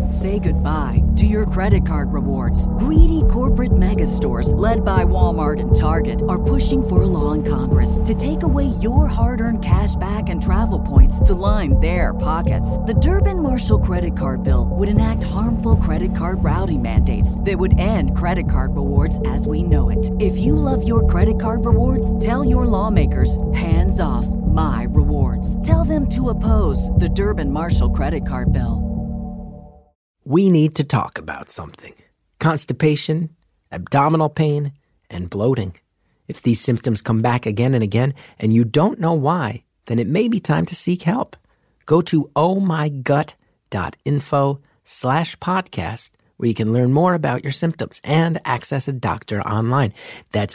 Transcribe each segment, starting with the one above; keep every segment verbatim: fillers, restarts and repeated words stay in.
Say goodbye to your credit card rewards. Greedy corporate mega stores, led by Walmart and Target, are pushing for a law in Congress to take away your hard-earned cash back and travel points to line their pockets. The Durbin-Marshall credit card bill would enact harmful credit card routing mandates that would end credit card rewards as we know it. If you love your credit card rewards, tell your lawmakers, hands off my rewards. Tell them to oppose the Durbin-Marshall credit card bill. We need to talk about something. Constipation, abdominal pain, and bloating. If these symptoms come back again and again and you don't know why, then it may be time to seek help. Go to ohmygut.info slash podcast where you can learn more about your symptoms and access a doctor online. That's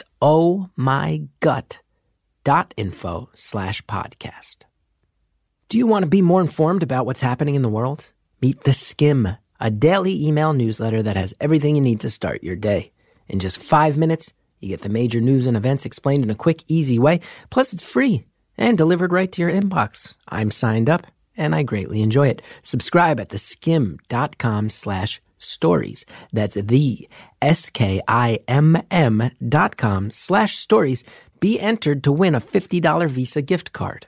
ohmygut.info slash podcast. Do you want to be more informed about what's happening in the world? Meet The Skim, a daily email newsletter that has everything you need to start your day. In just five minutes, you get the major news and events explained in a quick, easy way. Plus, it's free and delivered right to your inbox. I'm signed up, and I greatly enjoy it. Subscribe at theskim.com slash stories. That's the S-K-I-M-M dot com slash stories. Be entered to win a fifty dollars Visa gift card.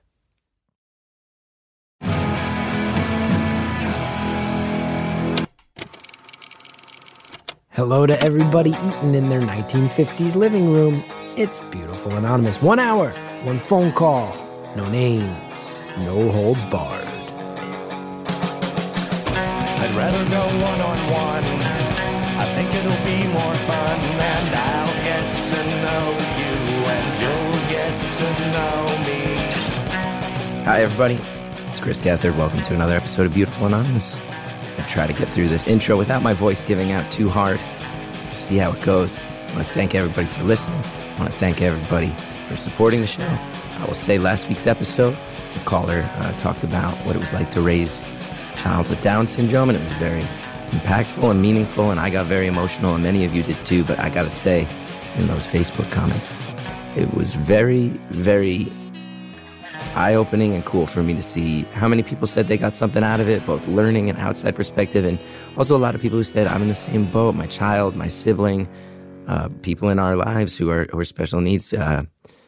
Hello to everybody eating in their nineteen fifties living room. It's Beautiful Anonymous. One hour, one phone call, no names, no holds barred. I'd rather go one-on-one. I think it'll be more fun, and I'll get to know you, and you'll get to know me. Hi, everybody. It's Chris Gethard. Welcome to another episode of Beautiful Anonymous. I try to get through this intro without my voice giving out too hard. See how it goes. I want to thank everybody for listening. I want to thank everybody for supporting the show. I will say last week's episode, the caller uh, talked about what it was like to raise a child with Down syndrome, and it was very impactful and meaningful, and I got very emotional, and many of you did too, but I got to say, in those Facebook comments, it was very, very eye-opening and cool for me to see how many people said they got something out of it, both learning and outside perspective, and also a lot of people who said, I'm in the same boat, my child, my sibling, uh, people in our lives who are, who are special needs. Uh,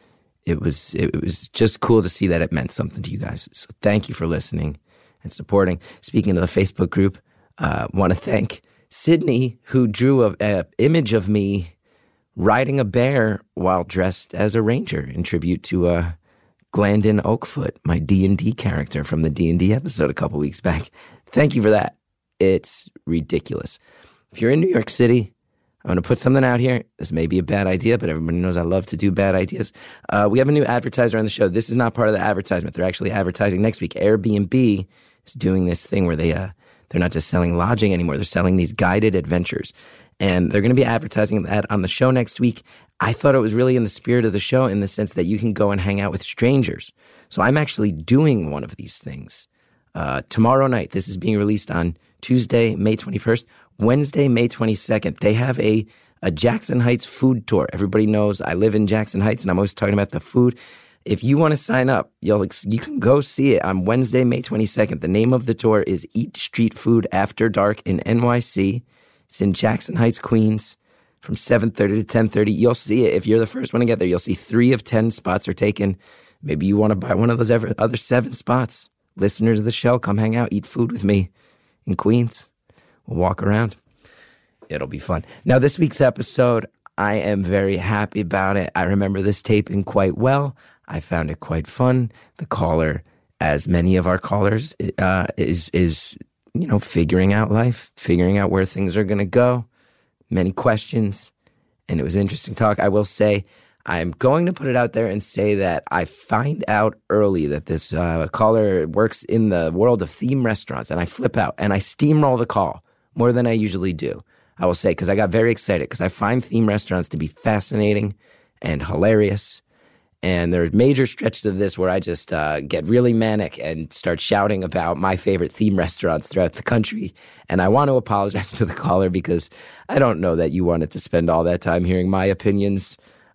it was it was just cool to see that it meant something to you guys. So thank you for listening and supporting. Speaking of the Facebook group, I uh, want to thank Sydney, who drew a, a image of me riding a bear while dressed as a ranger in tribute to uh, Glandon Oakfoot, my D and D character from the D and D episode a couple weeks back. Thank you for that. It's ridiculous. If you're in New York City, I'm going to put something out here. This may be a bad idea, but everybody knows I love to do bad ideas. Uh, we have a new advertiser on the show. This is not part of the advertisement. They're actually advertising next week. Airbnb is doing this thing where they, uh, they're not just selling lodging anymore. They're selling these guided adventures. And they're going to be advertising that on the show next week. I thought it was really in the spirit of the show in the sense that you can go and hang out with strangers. So I'm actually doing one of these things uh, tomorrow night. This is being released on Tuesday, May twenty-first. Wednesday, May twenty-second. They have a, a Jackson Heights food tour. Everybody knows I live in Jackson Heights, and I'm always talking about the food. If you want to sign up, you'll you can go see it on Wednesday, May twenty-second. The name of the tour is Eat Street Food After Dark in N Y C. It's in Jackson Heights, Queens, from seven thirty to ten thirty. You'll see it. If you're the first one to get there, you'll see three of ten spots are taken. Maybe you want to buy one of those other seven spots. Listeners of the show, come hang out, eat food with me in Queens. We'll walk around. It'll be fun. Now, this week's episode, I am very happy about it. I remember this taping quite well. I found it quite fun. The caller, as many of our callers, uh, is, is, you know, figuring out life, figuring out where things are going to go. Many questions, and it was interesting talk. I will say, I'm going to put it out there and say that I find out early that this uh, caller works in the world of theme restaurants, and I flip out, and I steamroll the call more than I usually do. I will say, because I got very excited, because I find theme restaurants to be fascinating and hilarious. And there are major stretches of this where I just uh, get really manic and start shouting about my favorite theme restaurants throughout the country. And I want to apologize to the caller because I don't know that you wanted to spend all that time hearing my opinions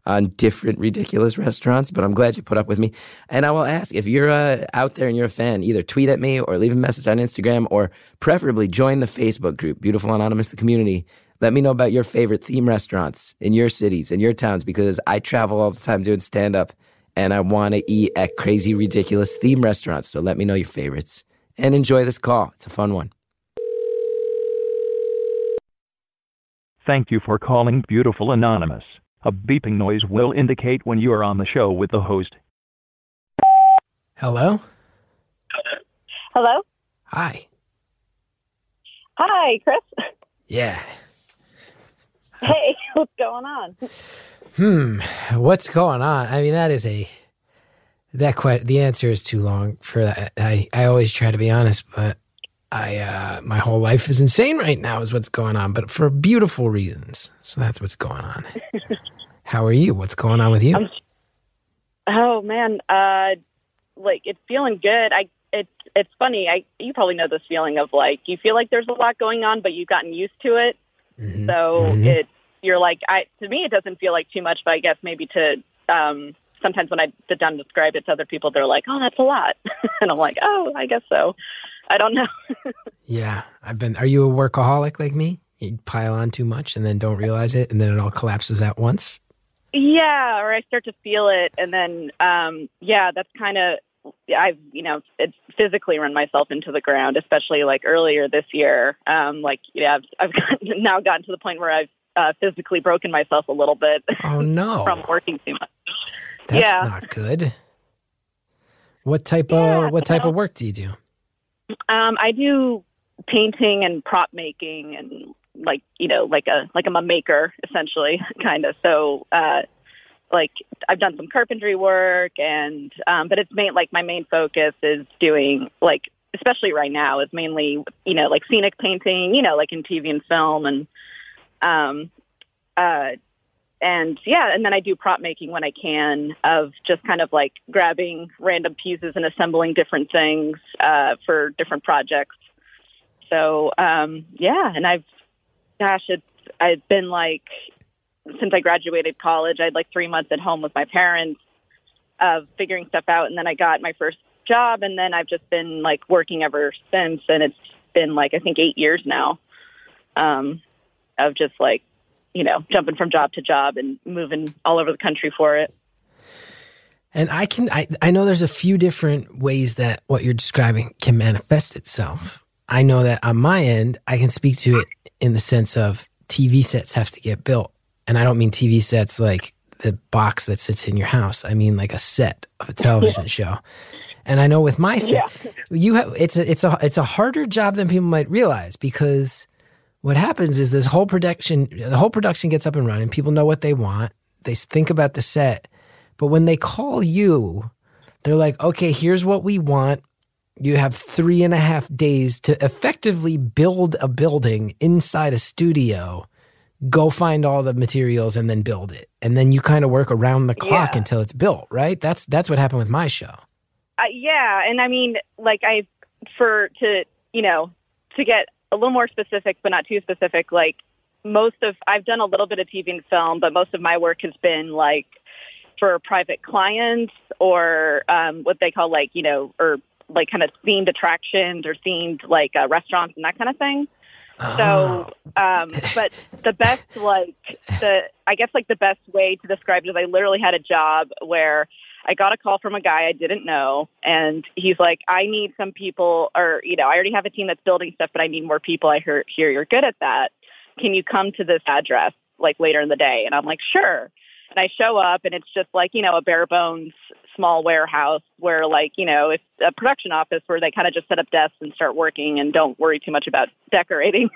on different ridiculous restaurants, but I'm glad you put up with me. And I will ask, if you're uh, out there and you're a fan, either tweet at me or leave a message on Instagram, or preferably join the Facebook group, Beautiful Anonymous, the community. Let me know about your favorite theme restaurants in your cities, in your towns, because I travel all the time doing stand-up, and I want to eat at crazy, ridiculous theme restaurants. So let me know your favorites. And enjoy this call. It's a fun one. Thank you for calling Beautiful Anonymous. A beeping noise will indicate when you are on the show with the host. Hello? Hello? Hi. Hi, Chris. Yeah. Hey, what's going on? Hmm. What's going on? I mean, that is a... That quite... The answer is too long for that. I, I always try to be honest, but I uh, my whole life is insane right now is what's going on, but for beautiful reasons. So that's what's going on. How are you? What's going on with you? I'm, oh, man. Uh, like, it's feeling good. I It's it's funny. I You probably know this feeling of, like, you feel like there's a lot going on, but you've gotten used to it. Mm-hmm. So mm-hmm. it you're like, I to me, it doesn't feel like too much, but I guess maybe to, um, sometimes when I sit down and describe it to other people, they're like, oh, that's a lot. And I'm like, oh, I guess so. I don't know. Yeah. I've been, are you a workaholic like me? You pile on too much and then don't realize it, and then it all collapses at once? Yeah, or I start to feel it, and then, um, yeah, that's kind of, I've, you know, it's physically run myself into the ground, especially like earlier this year. Um, like, yeah, I've, I've gotten, now gotten to the point where I've uh, physically broken myself a little bit. Oh, no. From working too much. That's yeah. not good. What type yeah, of what type well, of work do you do? Um, I do painting and prop making, and like, you know, like a like I'm a maker essentially, kind of. So, uh, like I've done some carpentry work, and um, but it's main like my main focus is doing, like, especially right now, is mainly, you know, like scenic painting, you know, like in T V and film, and um, uh. And yeah, and then I do prop making when I can, of just kind of like grabbing random pieces and assembling different things uh, for different projects. So um, yeah, and I've, gosh, it's I've been like, since I graduated college, I had like three months at home with my parents, uh, figuring stuff out, and then I got my first job, and then I've just been like working ever since, and it's been like I think eight years now, um, of just like, you know, jumping from job to job and moving all over the country for it. And I can, I, I know there's a few different ways that what you're describing can manifest itself. I know that on my end, I can speak to it in the sense of T V sets have to get built. And I don't mean T V sets like the box that sits in your house. I mean like a set of a television yeah. show. And I know with my set, yeah. you have, it's a, it's a, it's a harder job than people might realize, because what happens is this whole production, the whole production gets up and running. People know what they want. They think about the set. But when they call you, they're like, okay, here's what we want. You have three and a half days to effectively build a building inside a studio. Go find all the materials and then build it. And then you kind of work around the clock yeah. until it's built, right? That's that's what happened with my show. Uh, yeah. And I mean, like I, for, to, you know, to get a little more specific, but not too specific, like most of, I've done a little bit of T V and film, but most of my work has been like for private clients, or um, what they call like, you know, or like kind of themed attractions, or themed like uh, restaurants and that kind of thing. Oh. So, um, but the best, like the, I guess like the best way to describe it is I literally had a job where I got a call from a guy I didn't know, and he's like, I need some people, or, you know, I already have a team that's building stuff, but I need more people. I hear, hear you're good at that. Can you come to this address like later in the day? And I'm like, sure. And I show up, and it's just like, you know, a bare bones small warehouse where, like, you know, it's a production office where they kind of just set up desks and start working and don't worry too much about decorating.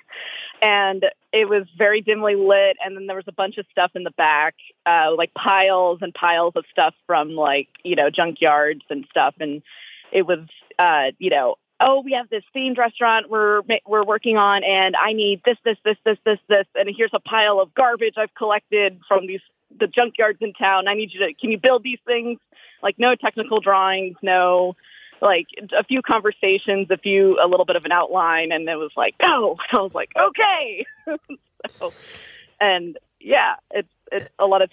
And it was very dimly lit. And then there was a bunch of stuff in the back, uh, like piles and piles of stuff from, like, you know, junkyards and stuff. And it was, uh, you know, oh, we have this themed restaurant we're we're working on, and I need this, this, this, this, this, this, and here's a pile of garbage I've collected from these the junkyards in town. I need you to, can you build these things? Like, no technical drawings, no, like a few conversations, a few, a little bit of an outline, and it was like, oh, I was like, okay. So, and yeah, it's it's a lot of times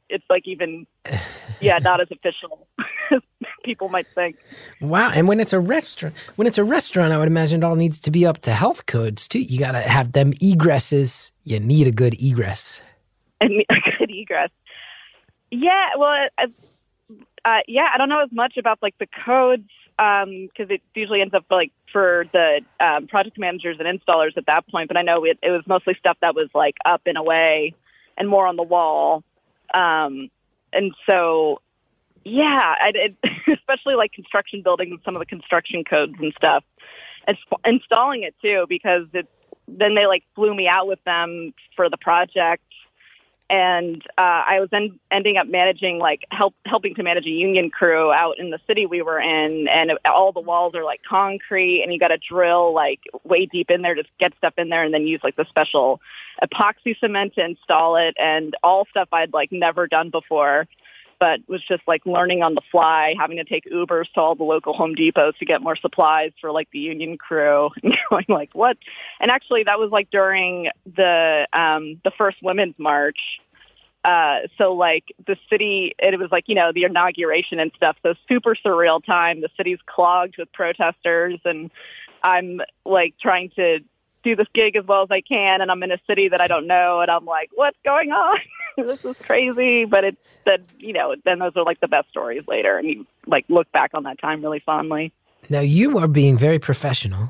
it's like even, yeah, not as official as people might think. Wow. And when it's a restaurant, when it's a restaurant, I would imagine it all needs to be up to health codes too. You got to have them egresses. You need a good egress. And a good egress. Yeah. Well, uh, uh, yeah, I don't know as much about like the codes because um, it usually ends up like for the um, project managers and installers at that point. But I know it, it was mostly stuff that was like up and away and more on the wall. Um, and so, yeah, I did, especially like construction buildings and some of the construction codes and stuff, and installing it too, because it's, then they like flew me out with them for the project. And uh, I was then ending up managing, like help, helping to manage a union crew out in the city we were in. And it, all the walls are like concrete, and you got to drill like way deep in there to get stuff in there, and then use like the special epoxy cement to install it, and all stuff I'd like never done before, but was just like learning on the fly, having to take Ubers to all the local Home Depots to get more supplies for like the union crew, and going like, what? And actually that was like during the, um, the first Women's March. Uh, so like the city, it was like, you know, the inauguration and stuff. So super surreal time. The city's clogged with protesters, and I'm like trying to do this gig as well as I can. And I'm in a city that I don't know. And I'm like, what's going on? This is crazy. But it's that, you know, then those are like the best stories later. And you like look back on that time really fondly. Now you are being very professional,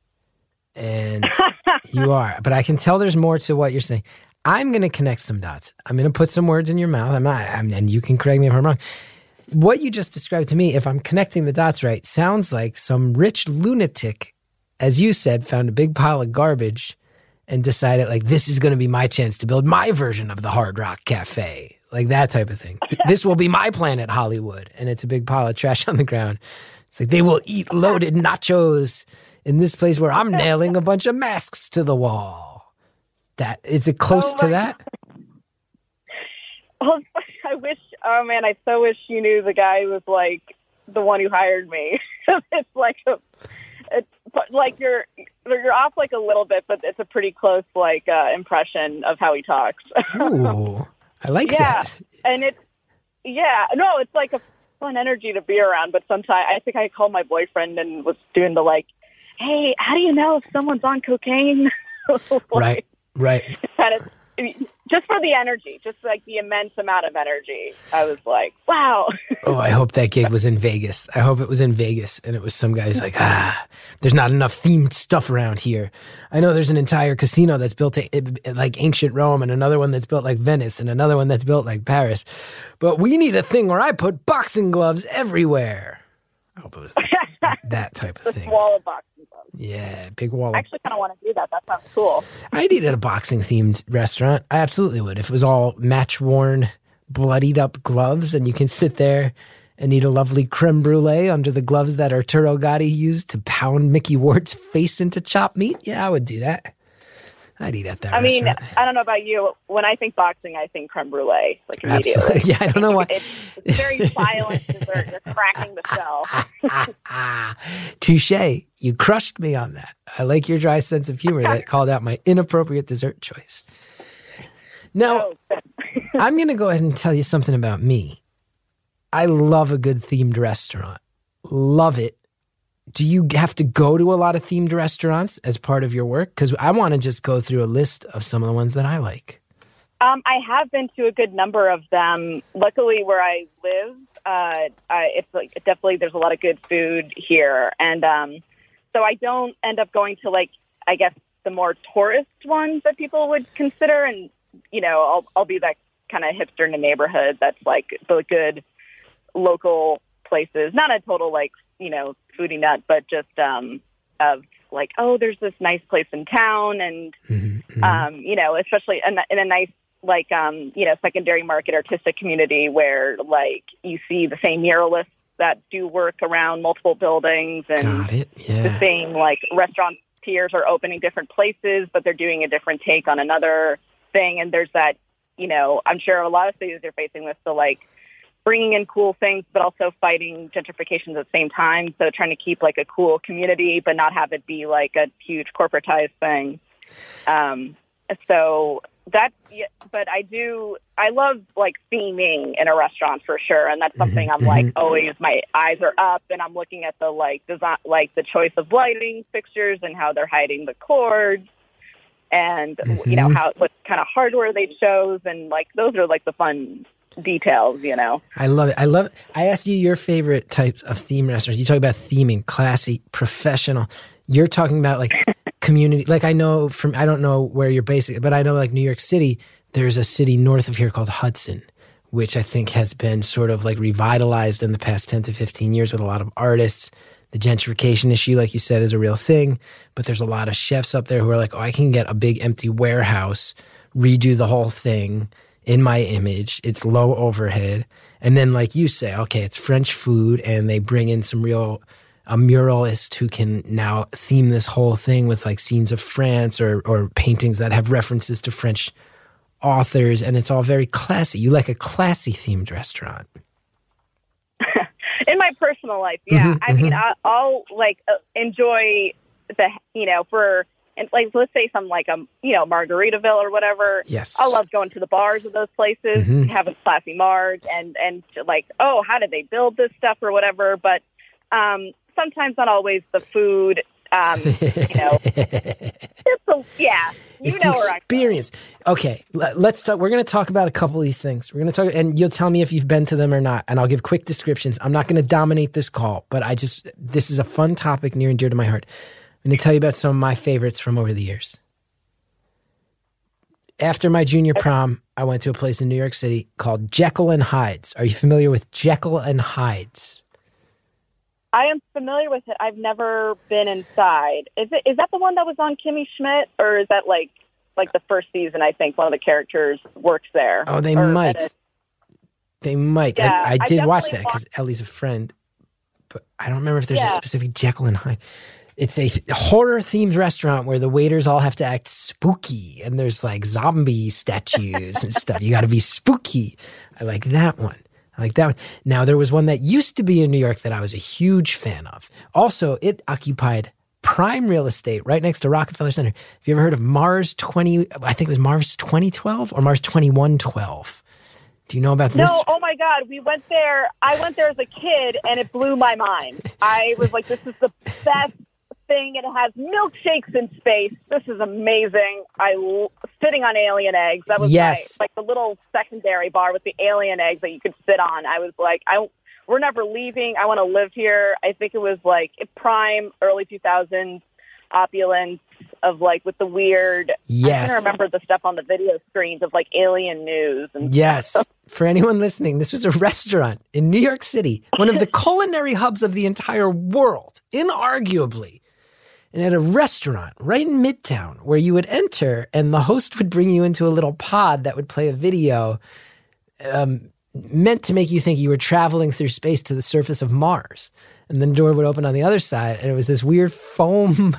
and you are, but I can tell there's more to what you're saying. I'm going to connect some dots. I'm going to put some words in your mouth. I'm not, I'm, and you can correct me if I'm wrong. What you just described to me, if I'm connecting the dots right, sounds like some rich lunatic, as you said, found a big pile of garbage and decided, like, this is going to be my chance to build my version of the Hard Rock Cafe, like that type of thing. This will be my Planet Hollywood, and it's a big pile of trash on the ground. It's like they will eat loaded nachos in this place where I'm nailing a bunch of masks to the wall. That is it close oh to that? Oh, I wish. Oh man, I so wish you knew the guy who was like the one who hired me. It's like a, it's like you're you're off like a little bit, but it's a pretty close like uh, impression of how he talks. Ooh, I like yeah, that. and it's yeah, no, it's like a fun energy to be around. But sometimes I think I called my boyfriend and was doing the like, hey, how do you know if someone's on cocaine? Like, right. Right. Kind of, just for the energy, just like the immense amount of energy. I was like, wow. Oh, I hope that gig was in Vegas. I hope it was in Vegas and it was some guy who's like, ah, there's not enough themed stuff around here. I know there's an entire casino that's built to, like ancient Rome, and another one that's built like Venice, and another one that's built like Paris. But we need a thing where I put boxing gloves everywhere. I hope it was that type of thing. Wall of boxing gloves. Yeah, big wall. I actually kind of want to do that. That sounds cool. I'd eat at a boxing-themed restaurant. I absolutely would. If it was all match-worn, bloodied-up gloves, and you can sit there and eat a lovely creme brulee under the gloves that Arturo Gatti used to pound Mickey Ward's face into chopped meat, yeah, I would do that. I'd eat at that I mean, restaurant. I don't know about you. When I think boxing, I think creme brulee, like immediately. Absolutely. Yeah, I don't know why. It's, it's very violent dessert. You're cracking the shell. Touche. You crushed me on that. I like your dry sense of humor that called out my inappropriate dessert choice. Now, Oh, I'm going to go ahead and tell you something about me. I love a good themed restaurant. Love it. Do you have to go to a lot of themed restaurants as part of your work? Because I want to just go through a list of some of the ones that I like. Um, I have been to a good number of them. Luckily, where I live, uh, I, it's like definitely there's a lot of good food here, and um, so I don't end up going to like I guess the more tourist ones that people would consider, and you know I'll I'll be that kind of hipster in the neighborhood that's like the good local places, not a total like you know foodie nut, but just um, of like oh there's this nice place in town, and Mm-hmm. um, you know especially in, in a nice like, um, you know, secondary market artistic community where, like, you see the same muralists that do work around multiple buildings, and Got it. Yeah. the same, like, restaurateurs are opening different places, but they're doing a different take on another thing. And there's that, you know, I'm sure a lot of cities are facing this, so, like, bringing in cool things, but also fighting gentrification at the same time. So trying to keep, like, a cool community, but not have it be, like, a huge corporatized thing. Um, so... that, yeah, but I do, I love like theming in a restaurant for sure. And that's something Mm-hmm, I'm like, mm-hmm. always my eyes are up and I'm looking at the like design, like the choice of lighting fixtures and how they're hiding the cords and, Mm-hmm. you know, how, what kind of hardware they chose. And like, those are like the fun details, you know? I love it. I love it. I asked you your favorite types of theme restaurants. You talk about theming, classy, professional. You're talking about like community. Like I know from, I don't know where you're based, but I know like New York City, there's a city north of here called Hudson, which I think has been sort of like revitalized in the past ten to fifteen years with a lot of artists. The gentrification issue, like you said, is a real thing, but there's a lot of chefs up there who are like, oh, I can get a big empty warehouse, redo the whole thing in my image. It's low overhead. And then like you say, okay, it's French food and they bring in some real, a muralist who can now theme this whole thing with like scenes of France or, or paintings that have references to French authors. And it's all very classy. You like a classy themed restaurant. In my personal life, yeah. Mm-hmm, I mean, mm-hmm. I, I'll like uh, enjoy the, you know, for, and like, let's say some like, um, you know, Margaritaville or whatever. Yes. I love going to the bars of those places, Mm-hmm. having classy Mars and, and like, oh, how did they build this stuff or whatever. But um, sometimes not always the food, um, you know, it's a, yeah. You It's know the where I'm experience. Okay, let- let's talk. We're going to talk about a couple of these things. We're going to talk, and you'll tell me if you've been to them or not. And I'll give quick descriptions. I'm not going to dominate this call, but I just this is a fun topic near and dear to my heart. I'm going to tell you about some of my favorites from over the years. After my junior prom, I went to a place in New York City called Jekyll and Hyde's. Are you familiar with Jekyll and Hyde's? I am familiar with it. I've never been inside. Is it is that the one that was on Kimmy Schmidt, or is that like like the first season? I think one of the characters works there. Oh, they Or might. at a- They might. Yeah, I, I I did watch definitely that because Ellie's a friend, but I don't remember if there's a Yeah. specific Jekyll and Hyde. It's a horror themed restaurant where the waiters all have to act spooky, and there's like zombie statues and stuff. You got to be spooky. I like that one. I like that one. Now, there was one that used to be in New York that I was a huge fan of. Also, it occupied prime real estate right next to Rockefeller Center. Have you ever heard of Mars twenty? I think it was Mars twenty twelve or Mars twenty-one twelve. Do you know about this? No, oh my God, we went there. I went there as a kid, and it blew my mind. I was like, this is the best thing. It has milkshakes in space. This is amazing. I l- sitting on alien eggs. That was Yes. my, like the little secondary bar with the alien eggs that you could sit on. I was like, I we're never leaving. I want to live here. I think it was like prime early two thousands opulence of like with the weird. Yes. I can remember the stuff on the video screens of like alien news and Yes. For anyone listening, this was a restaurant in New York City, one of the culinary hubs of the entire world, inarguably. And at a restaurant right in Midtown where you would enter and the host would bring you into a little pod that would play a video um, meant to make you think you were traveling through space to the surface of Mars. And then the door would open on the other side and it was this weird foam,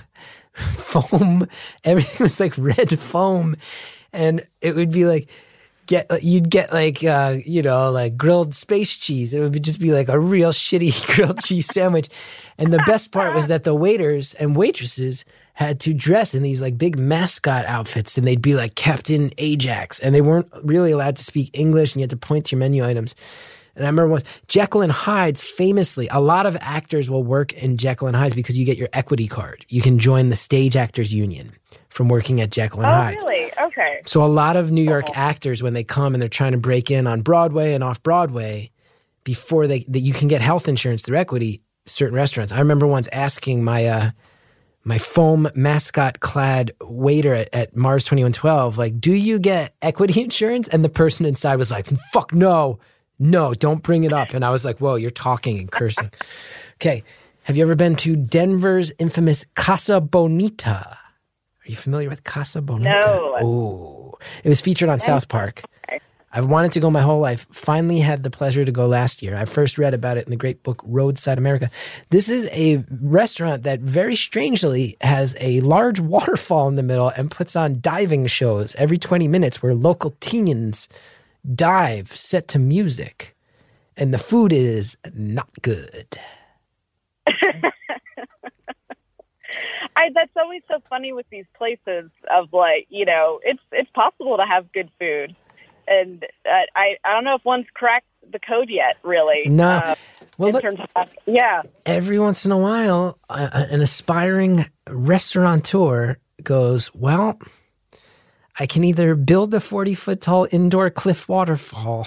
foam, everything was like red foam. And it would be like, get you'd get like, uh, you know, like grilled space cheese. It would just be like a real shitty grilled cheese sandwich. And the best part was that the waiters and waitresses had to dress in these like big mascot outfits and they'd be like Captain Ajax and they weren't really allowed to speak English and you had to point to your menu items. And I remember once, Jekyll and Hyde's famously, a lot of actors will work in Jekyll and Hyde's because you get your equity card. You can join the Stage Actors Union from working at Jekyll and oh, Hyde's. really? Okay. So a lot of New York actors, when they come and they're trying to break in on Broadway and off Broadway, before they that you can get health insurance through equity, certain restaurants. I remember once asking my uh, my foam mascot clad waiter at, at Mars twenty-one twelve, like, do you get equity insurance? And the person inside was like, fuck no, no, don't bring it up. And I was like, whoa, you're talking and cursing. Okay. Have you ever been to Denver's infamous Casa Bonita? Are you familiar with Casa Bonita? No. Oh, it was featured on South Park. I've wanted to go my whole life. Finally had the pleasure to go last year. I first read about it in the great book Roadside America. This is a restaurant that very strangely has a large waterfall in the middle and puts on diving shows every twenty minutes where local teens dive set to music. And the food is not good. I, that's always so funny with these places of like, you know, it's it's possible to have good food. And uh, I, I don't know if one's cracked the code yet, really. No. Uh, well, in look, terms of, yeah. Every once in a while, uh, an aspiring restaurateur goes, well, I can either build a forty-foot tall indoor cliff waterfall,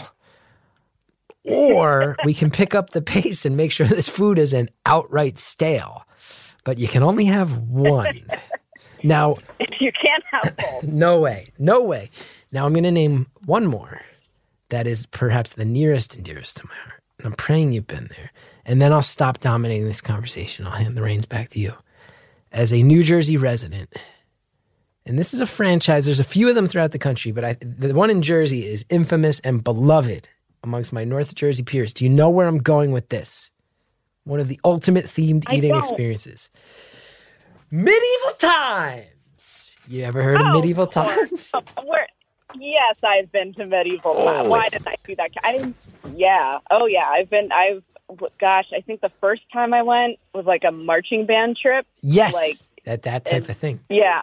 or we can pick up the pace and make sure this food isn't outright stale. But you can only have one. Now, you can't have both. No way. No way. Now I'm going to name one more that is perhaps the nearest and dearest to my heart. And I'm praying you've been there. And then I'll stop dominating this conversation. I'll hand the reins back to you. As a New Jersey resident, and this is a franchise, there's a few of them throughout the country, but I, the one in Jersey is infamous and beloved amongst my North Jersey peers. Do you know where I'm going with this? One of the ultimate themed I eating don't. experiences. Medieval Times. You ever heard Oh, of Medieval Times? Oh, where, yes, I've been to Medieval Oh, Times. Why it's- did I do that? I didn't. Yeah. Oh, yeah. I've been. I've. Gosh, I think the first time I went was like a marching band trip. Yes, Like, that that type and- of thing. Yeah.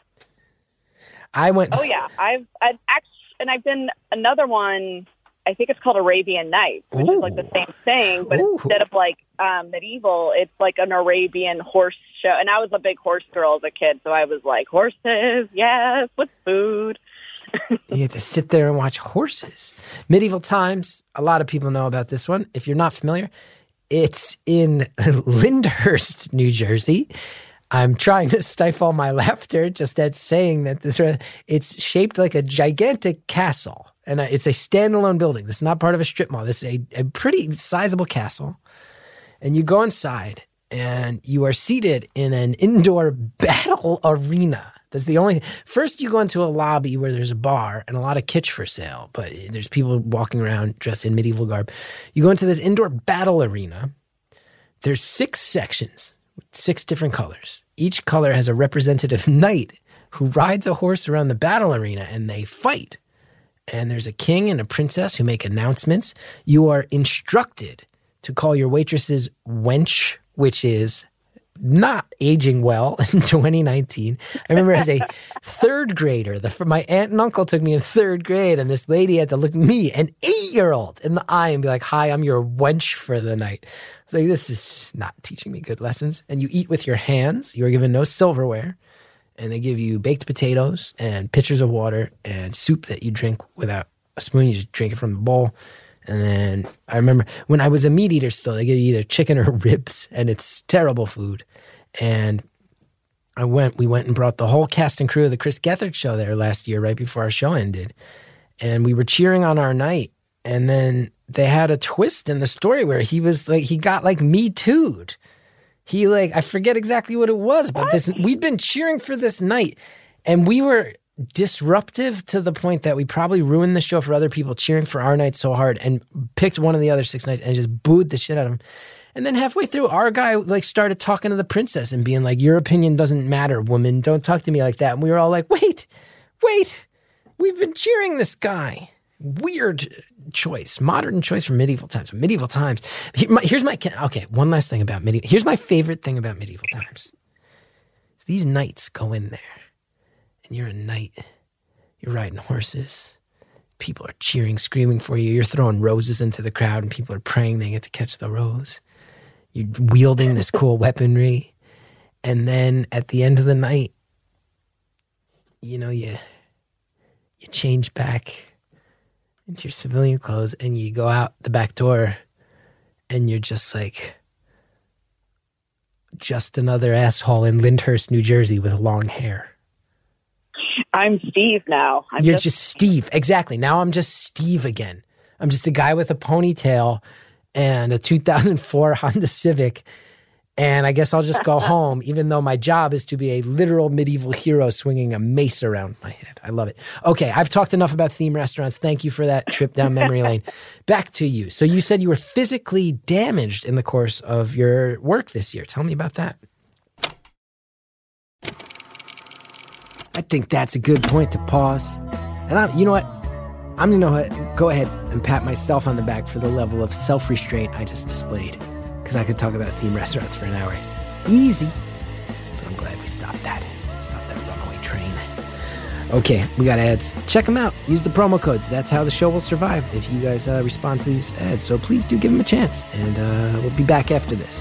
I went. Oh, yeah. I've. I've actually, and I've been another one. I think it's called Arabian Nights, which Ooh. is like the same thing, but Ooh. instead of like um, medieval, it's like an Arabian horse show. And I was a big horse girl as a kid, so I was like, horses, yes, with food. You get to sit there and watch horses. Medieval Times. A lot of people know about this one. If you're not familiar, it's in Lyndhurst, New Jersey. I'm trying to stifle my laughter just at saying that this. It's shaped like a gigantic castle, and it's a standalone building. This is not part of a strip mall. This is a, a pretty sizable castle. And you go inside, and you are seated in an indoor battle arena. That's the only. First, you go into a lobby where there's a bar and a lot of kitsch for sale, but there's people walking around dressed in medieval garb. You go into this indoor battle arena. There's six sections. Six different colors. Each color has a representative knight who rides a horse around the battle arena and they fight. And there's a king and a princess who make announcements. You are instructed to call your waitresses wench, which is not aging well in twenty nineteen. I remember as a third grader, the, my aunt and uncle took me in third grade, and this lady had to look me, an eight-year-old, in the eye and be like, hi, I'm your wench for the night. I was like, this is not teaching me good lessons. And you eat with your hands. You are given no silverware. And they give you baked potatoes and pitchers of water and soup that you drink without a spoon. You just drink it from the bowl. And then I remember when I was a meat eater still, they give you either chicken or ribs, and it's terrible food. And I went, we went and brought the whole cast and crew of the Chris Gethard show there last year, right before our show ended. And we were cheering on our night. And then they had a twist in the story where he was like, he got like Me Too'd. He like, I forget exactly what it was, but this, we'd been cheering for this night, and we were disruptive to the point that we probably ruined the show for other people cheering for our night so hard, and picked one of the other six nights and just booed the shit out of him. And then halfway through, our guy like started talking to the princess and being like, your opinion doesn't matter, woman. Don't talk to me like that. And we were all like, wait, wait, we've been cheering this guy. Weird choice, modern choice for medieval times. Medieval times. Here, my, here's my, okay, one last thing about medieval. Here's my favorite thing about medieval times. It's these knights go in there. And you're a knight, you're riding horses, people are cheering, screaming for you, you're throwing roses into the crowd and people are praying they get to catch the rose. You're wielding this cool weaponry. And then at the end of the night, you know, you you change back into your civilian clothes and you go out the back door and you're just like, just another asshole in Lyndhurst, New Jersey with long hair. I'm Steve now. I'm You're just, just Steve. Exactly. Now I'm just Steve again. I'm just a guy with a ponytail and a two thousand four Honda Civic. And I guess I'll just go home, even though my job is to be a literal medieval hero swinging a mace around my head. I love it. Okay, I've talked enough about theme restaurants. Thank you for that trip down memory lane. Back to you. So you said you were physically damaged in the course of your work this year. Tell me about that. I think that's a good point to pause. And I, you know what? I'm going to go ahead and pat myself on the back for the level of self-restraint I just displayed. Because I could talk about theme restaurants for an hour. Easy. But I'm glad we stop that. Stop that runaway train. Okay, we got ads. Check them out. Use the promo codes. That's how the show will survive if you guys uh, respond to these ads. So please do give them a chance. And uh, we'll be back after this.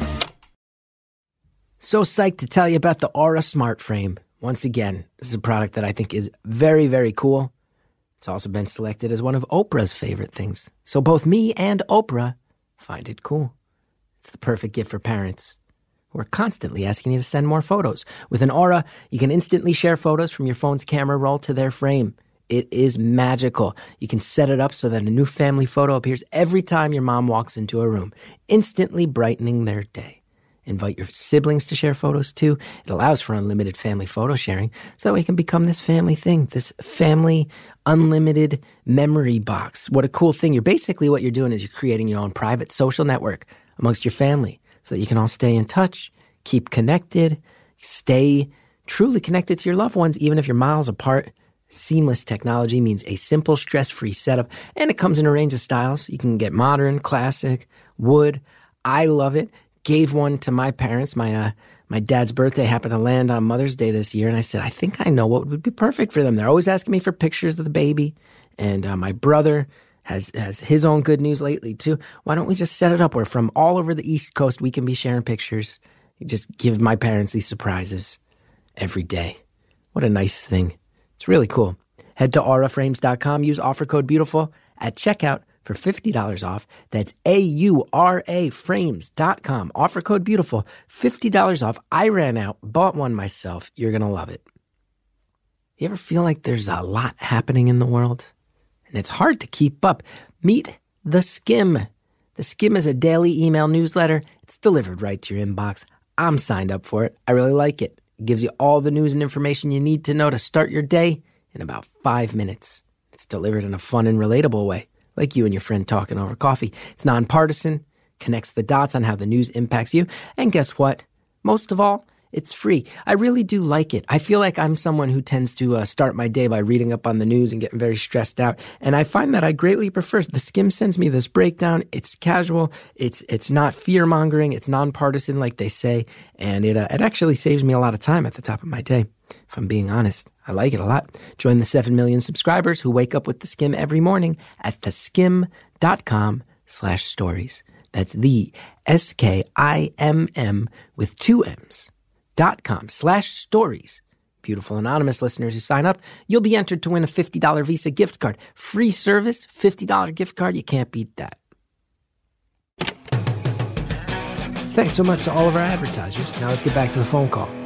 So psyched to tell you about the Aura Smart Frame. Once again, this is a product that I think is very, very cool. It's also been selected as one of Oprah's favorite things. So both me and Oprah find it cool. It's the perfect gift for parents who are constantly asking you to send more photos. With an Aura, you can instantly share photos from your phone's camera roll to their frame. It is magical. You can set it up so that a new family photo appears every time your mom walks into a room, instantly brightening their day. Invite your siblings to share photos too. It allows for unlimited family photo sharing, so that we can become this family thing, this family unlimited memory box. What a cool thing. You're basically, what you're doing is you're creating your own private social network amongst your family so that you can all stay in touch, keep connected, stay truly connected to your loved ones, even if you're miles apart. Seamless technology means a simple, stress-free setup, and it comes in a range of styles. You can get modern, classic, wood. I love it. Gave one to my parents. My uh, my dad's birthday happened to land on Mother's Day this year, and I said, I think I know what would be perfect for them. They're always asking me for pictures of the baby, and uh, my brother has has his own good news lately too. Why don't we just set it up where from all over the East Coast we can be sharing pictures? You just give my parents these surprises every day. What a nice thing. It's really cool. Head to aura frames dot com. Use offer code BEAUTIFUL at checkout for fifty dollars off. That's A U R A frames dot com. Offer code BEAUTIFUL, fifty dollars off. I ran out, bought one myself. You're going to love it. You ever feel like there's a lot happening in the world and it's hard to keep up? Meet The Skim. The Skim is a daily email newsletter. It's delivered right to your inbox. I'm signed up for it. I really like it. It gives you all the news and information you need to know to start your day in about five minutes. It's delivered in a fun and relatable way, like you and your friend talking over coffee. It's nonpartisan, connects the dots on how the news impacts you, and guess what? Most of all, it's free. I really do like it. I feel like I'm someone who tends to uh, start my day by reading up on the news and getting very stressed out, and I find that I greatly prefer. The Skim sends me this breakdown. It's casual. It's it's not fear-mongering. It's nonpartisan, like they say, and it uh, it actually saves me a lot of time at the top of my day, if I'm being honest. I like it a lot. Join the seven million subscribers who wake up with The Skim every morning at theskim.com slash stories. That's the S K I M M with two M's dot com slash stories. Beautiful anonymous listeners who sign up, you'll be entered to win a fifty dollars Visa gift card. Free service, fifty dollars gift card. You can't beat that. Thanks so much to all of our advertisers. Now let's get back to the phone call.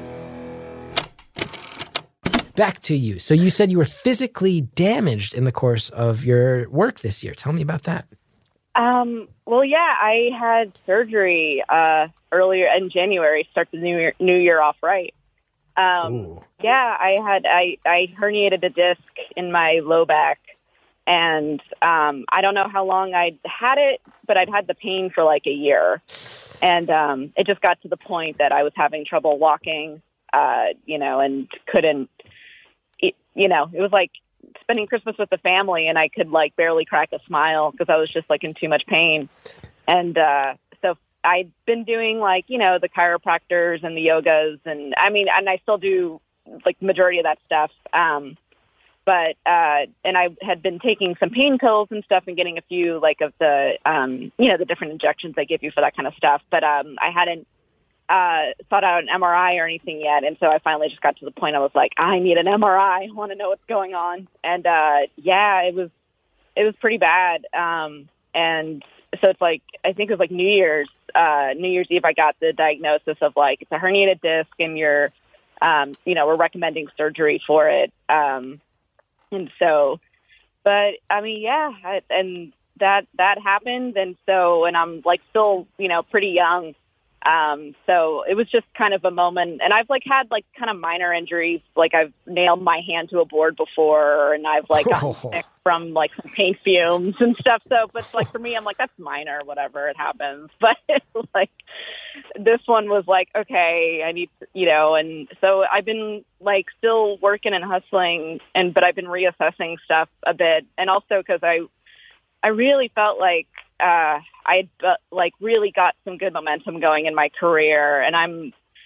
Back to you. So you said you were physically damaged in the course of your work this year. Tell me about that. Um, well, yeah, I had surgery uh, earlier in January, start the new year, new year off right. Um, yeah, I had I, I herniated a disc in my low back, and um, I don't know how long I'd had it, but I'd had the pain for like a year. And um, it just got to the point that I was having trouble walking, uh, you know, and couldn't, it, you know, it was like spending Christmas with the family, and I could like barely crack a smile because I was just like in too much pain. And uh, so I'd been doing like, you know, the chiropractors and the yogas, and I mean, and I still do like the majority of that stuff. Um, but, uh, and I had been taking some pain pills and stuff and getting a few like of the, um, you know, the different injections they give you for that kind of stuff. But um, I hadn't uh, thought out an M R I or anything yet. And so I finally just got to the point I was like, I need an M R I. I want to know what's going on. And uh, yeah, it was, it was pretty bad. Um, and so it's like, I think it was like New Year's, uh, New Year's Eve, I got the diagnosis of like, it's a herniated disc and you're, um, you know, we're recommending surgery for it. Um, and so, but I mean, yeah, I, and that, that happened. And so, and I'm like still, you know, pretty young. Um, so it was just kind of a moment, and I've like had like kind of minor injuries. Like I've nailed my hand to a board before, and I've like gotten Oh. sick from like some paint fumes and stuff. So, but like for me, I'm like, that's minor, whatever, it happens. But like this one was like, okay, I need, to, you know, and so I've been like still working and hustling, and, but I've been reassessing stuff a bit. And also cause I, I really felt like, uh, I uh, like really got some good momentum going in my career, and I'm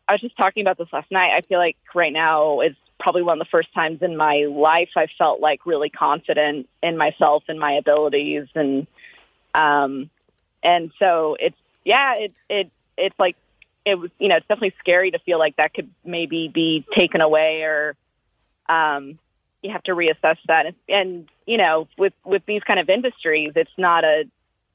I was just talking about this last night. I feel like right now is probably one of the first times in my life I felt like really confident in myself and my abilities. And, um, and so it's, yeah, it, it, it's like, it was, you know, it's definitely scary to feel like that could maybe be taken away, or, um, you have to reassess that. And, and, you know, with, with these kind of industries, it's not a,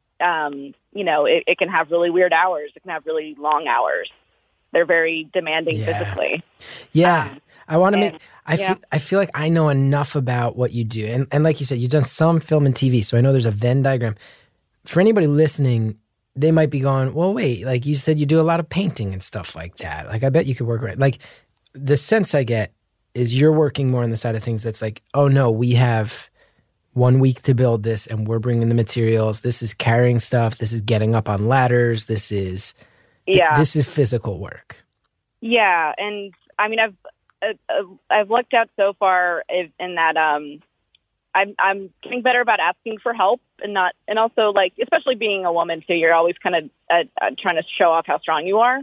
um, you know, it, it can have really weird hours. It can have really long hours. They're very demanding yeah. physically. Yeah. Um, I want to make, I, yeah. feel, I feel like I know enough about what you do. And, and like you said, you've done some film and T V, so I know there's a Venn diagram. For anybody listening, they might be going, well, wait, like you said, you do a lot of painting and stuff like that. Like, I bet you could work right. Like, the sense I get is you're working more on the side of things that's like, oh no, we have one week to build this and we're bringing the materials. This is carrying stuff. This is getting up on ladders. This is, yeah, th- this is physical work. Yeah. And I mean, I've, uh, I've lucked out so far in, in that, um, I'm, I'm getting better about asking for help, and not, and also like, especially being a woman too, you're always kind of uh, uh, trying to show off how strong you are.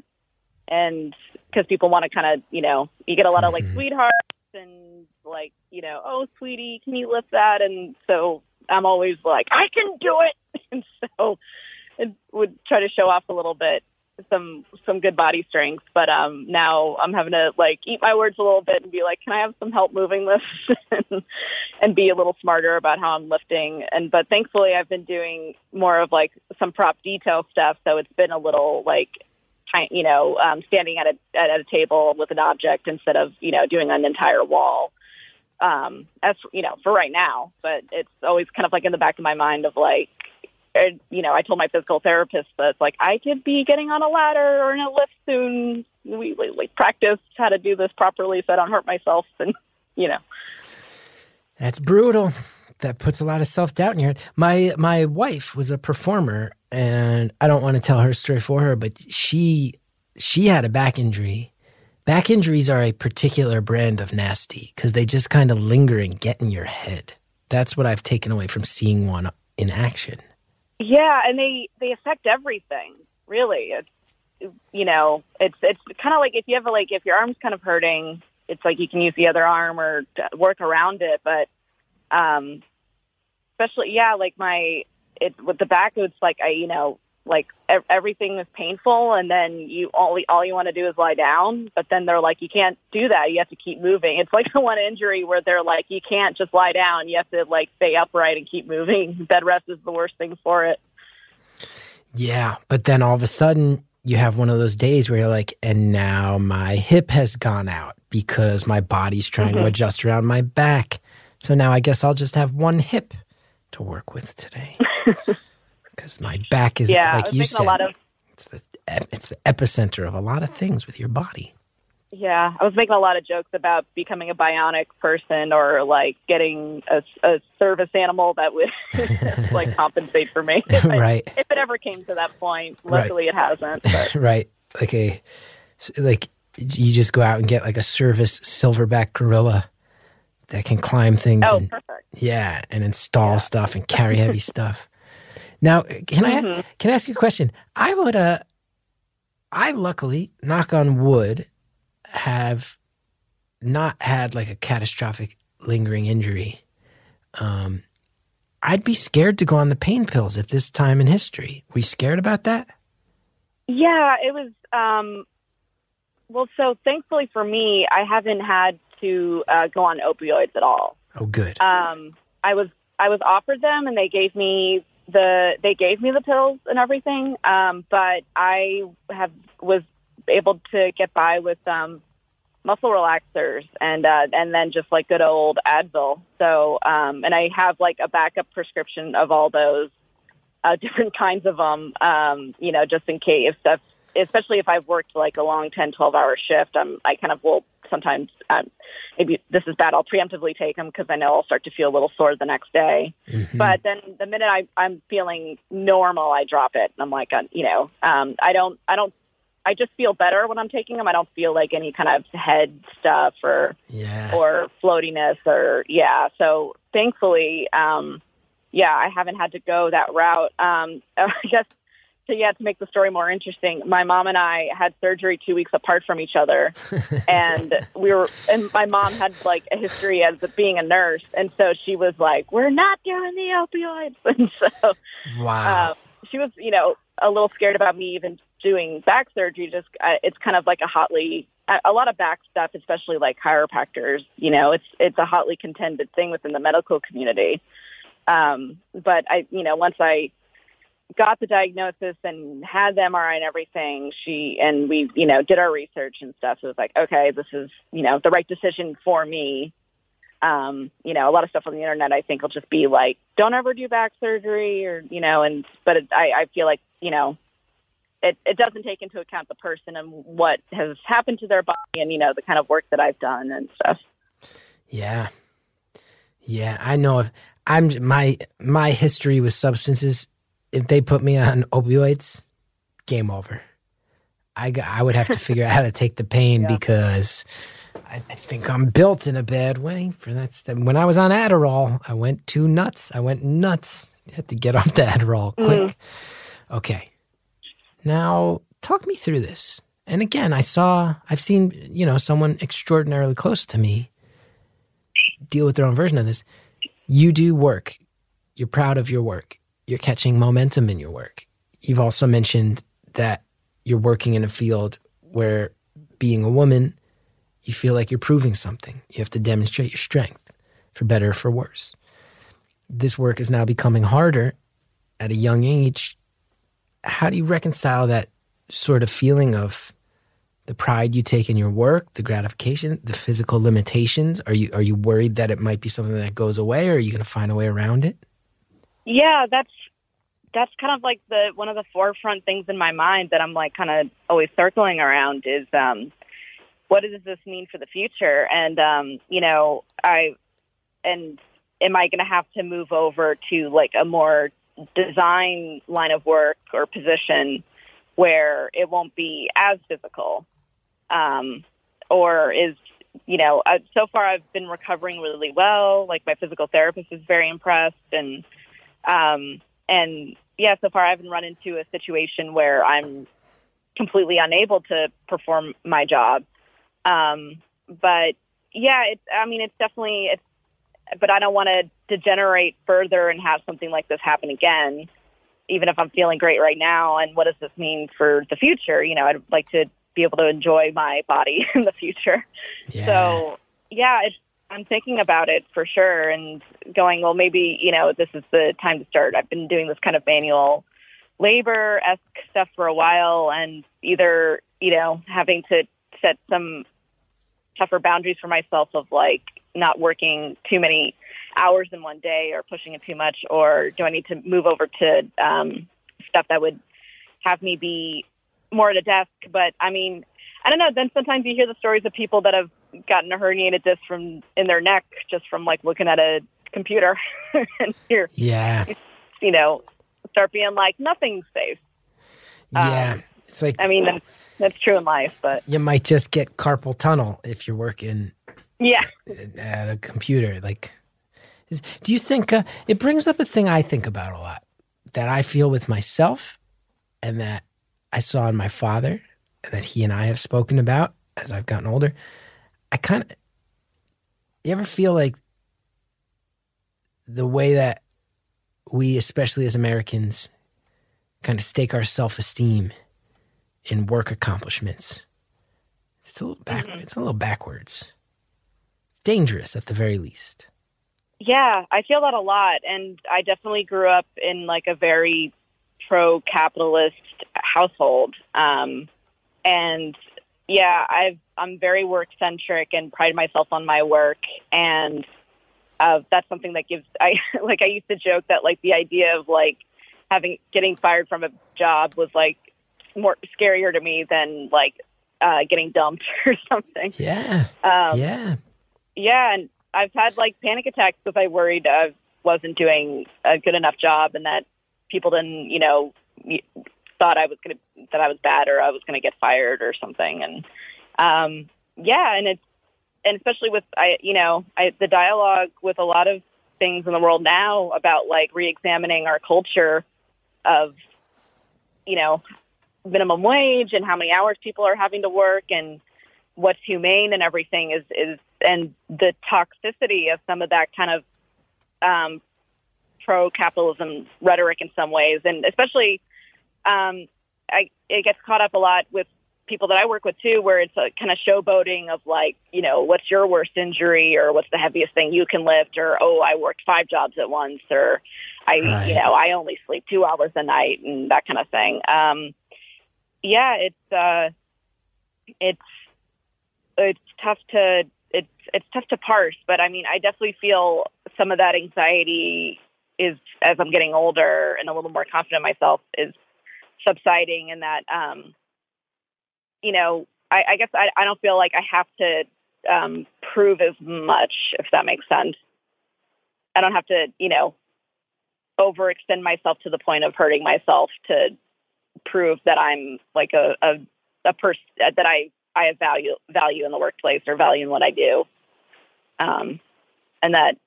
And because people want to kind of, you know, you get a lot of like sweethearts and like, you know, oh, sweetie, can you lift that? And so I'm always like, I can do it. And so it would try to show off a little bit, some, some good body strength. But um, now I'm having to like eat my words a little bit and be like, can I have some help moving this? and, and be a little smarter about how I'm lifting. And, but thankfully I've been doing more of like some prop detail stuff. So it's been a little like, you know, um, standing at a, at a table with an object instead of, you know, doing an entire wall. Um, that's, you know, for right now, but it's always kind of like in the back of my mind of like, you know, I told my physical therapist that it's like, I could be getting on a ladder or in a lift soon. We like practice how to do this properly so I don't hurt myself. And, you know, that's brutal. That puts a lot of self-doubt in your head. My, my wife was a performer, and I don't want to tell her story for her, but she, she had a back injury. Back injuries are a particular brand of nasty because they just kind of linger and get in your head. That's what I've taken away from seeing one in action. Yeah, and they, they affect everything, really. It's, you know, it's it's kind of like if you have a, like if your arm's kind of hurting, it's like you can use the other arm or work around it. But um, especially, yeah, like my it with the back, it's like I, you know, like ev- everything is painful, and then you all all you want to do is lie down. But then they're like, you can't do that. You have to keep moving. It's like the one injury where they're like, you can't just lie down. You have to like stay upright and keep moving. Bed rest is the worst thing for it. Yeah, but then all of a sudden you have one of those days where you're like, and now my hip has gone out because my body's trying mm-hmm. to adjust around my back. So now I guess I'll just have one hip to work with today. Because my back is, yeah, like you said, a lot of, it's, the, it's the epicenter of a lot of things with your body. Yeah, I was making a lot of jokes about becoming a bionic person or like getting a, a service animal that would like compensate for me. If right. I, if it ever came to that point. Luckily, right. It hasn't. But. Right. Like a, like you just go out and get like a service silverback gorilla that can climb things. Oh, and, perfect. Yeah, and install yeah. stuff and carry heavy stuff. Now, can mm-hmm. I can I ask you a question? I would, uh, I luckily, knock on wood, have not had like a catastrophic lingering injury. Um, I'd be scared to go on the pain pills at this time in history. Were you scared about that? Yeah, it was. Um, well, so thankfully for me, I haven't had to uh, go on opioids at all. Oh, good. Um, I was I was offered them, and they gave me. The they gave me the pills and everything, um, but I have was able to get by with um, muscle relaxers and uh, and then just like good old Advil. So um, and I have like a backup prescription of all those uh, different kinds of them, um, you know, just in case if stuff, especially if I've worked like a long ten, twelve hour shift, I'm I kind of will sometimes um, maybe this is bad. I'll preemptively take them because I know I'll start to feel a little sore the next day. Mm-hmm. But then the minute I, I'm feeling normal, I drop it. And I'm like, uh, you know, um, I don't, I don't, I just feel better when I'm taking them. I don't feel like any kind of head stuff or, yeah. or floatiness or, yeah. So thankfully, um, yeah, I haven't had to go that route. Um, I guess to, yeah, to make the story more interesting, my mom and I had surgery two weeks apart from each other. and we were, and my mom had like a history as being a nurse. And so she was like, we're not doing the opioids. And so, wow. uh, she was, you know, a little scared about me even doing back surgery. Just, uh, it's kind of like a hotly, a, a lot of back stuff, especially like chiropractors, you know, it's, it's a hotly contended thing within the medical community. Um, but I, you know, once I got the diagnosis and had the M R I and everything, she, and we, you know, did our research and stuff. So it was like, okay, this is, you know, the right decision for me. Um, you know, a lot of stuff on the internet, I think will just be like, don't ever do back surgery or, you know, and, but it, I, I feel like, you know, it, it doesn't take into account the person and what has happened to their body and, you know, the kind of work that I've done and stuff. Yeah. Yeah. I know if I'm my, my history with substances, if they put me on opioids, game over. I, I would have to figure out how to take the pain yeah. because I, I think I'm built in a bad way for that. When I was on Adderall, I went too nuts. I went nuts. I had to get off the Adderall quick. Mm. Okay. Now, talk me through this. And again, I saw, I've seen, you know, someone extraordinarily close to me deal with their own version of this. You do work. You're proud of your work. You're catching momentum in your work. You've also mentioned that you're working in a field where being a woman, you feel like you're proving something. You have to demonstrate your strength, for better or for worse. This work is now becoming harder at a young age. How do you reconcile that sort of feeling of the pride you take in your work, the gratification, the physical limitations? Are you are you worried that it might be something that goes away, or are you going to find a way around it? Yeah, that's that's kind of like the one of the forefront things in my mind that I'm like kind of always circling around is um, what does this mean for the future? And um, you know, I and am I going to have to move over to like a more design line of work or position where it won't be as physical? Um, or is, you know, uh, so far I've been recovering really well. Like my physical therapist is very impressed. And, um, and yeah, so far I haven't run into a situation where I'm completely unable to perform my job. Um, but yeah, it's, I mean, it's definitely, it's, but I don't want to degenerate further and have something like this happen again, even if I'm feeling great right now. And what does this mean for the future? You know, I'd like to be able to enjoy my body in the future. Yeah. So yeah, it's, I'm thinking about it for sure and going, well, maybe, you know, this is the time to start. I've been doing this kind of manual labor-esque stuff for a while, and either, you know, having to set some tougher boundaries for myself of like not working too many hours in one day or pushing it too much, or do I need to move over to um, stuff that would have me be more at a desk? But I mean, I don't know. Then sometimes you hear the stories of people that have gotten a herniated disc from in their neck just from like looking at a computer, and you're, yeah, you know, start being like nothing's safe. Yeah, um, it's like I mean that's, that's true in life, but you might just get carpal tunnel if you're working. Yeah, at a computer. Like, is, do you think uh, it brings up a thing I think about a lot that I feel with myself, and that I saw in my father, and that he and I have spoken about as I've gotten older? I kind of, you ever feel like the way that we, especially as Americans, kind of stake our self-esteem in work accomplishments? It's a little back, mm-hmm. It's a little backwards. It's dangerous at the very least. Yeah, I feel that a lot. And I definitely grew up in like a very pro-capitalist household. Um, and yeah, I've, I'm very work-centric and pride myself on my work. And uh, that's something that gives, I like, I used to joke that like the idea of like having, getting fired from a job was like more scarier to me than like uh, getting dumped or something. Yeah. Um, yeah. Yeah. And I've had like panic attacks because I worried I wasn't doing a good enough job and that people didn't, you know, thought I was going to, that I was bad or I was going to get fired or something. And, um, yeah. And it's, and especially with, I, you know, I, the dialogue with a lot of things in the world now about like reexamining our culture of you know, minimum wage and how many hours people are having to work and what's humane and everything is, is and the toxicity of some of that kind of um, pro-capitalism rhetoric in some ways. And especially um, I, it gets caught up a lot with people that I work with too, where it's a kind of showboating of like, you know, what's your worst injury or what's the heaviest thing you can lift or, oh, I worked five jobs at once or I, right. you know, I only sleep two hours a night and that kind of thing. Um, yeah, it's, uh, it's, it's tough to, it's, it's tough to parse, but I mean, I definitely feel some of that anxiety is, as I'm getting older and a little more confident in myself, is subsiding, and that, um, you know, I, I guess I, I don't feel like I have to um, prove as much, if that makes sense. I don't have to, you know, overextend myself to the point of hurting myself to prove that I'm like a, a, a person that I, I have value, value in the workplace or value in what I do. Um, and that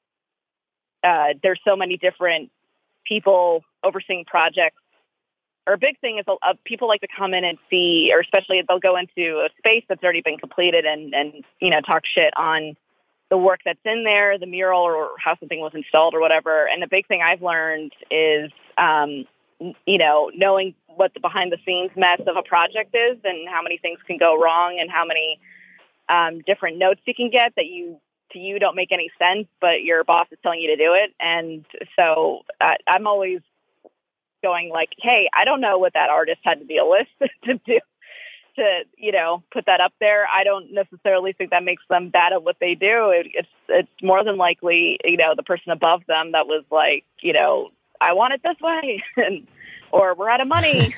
uh, there's so many different people overseeing projects. Or a big thing is uh, people like to come in and see, or especially they'll go into a space that's already been completed and, and, you know, talk shit on the work that's in there, the mural or how something was installed or whatever. And the big thing I've learned is, um, you know, knowing what the behind the scenes mess of a project is and how many things can go wrong and how many um, different notes you can get that you, to you don't make any sense, but your boss is telling you to do it. And so uh, I'm always going like, hey, I don't know what that artist had to deal with to do, to, you know, put that up there. I don't necessarily think that makes them bad at what they do. It, it's, it's more than likely, you know, the person above them that was like, you know, I want it this way, and, or we're out of money.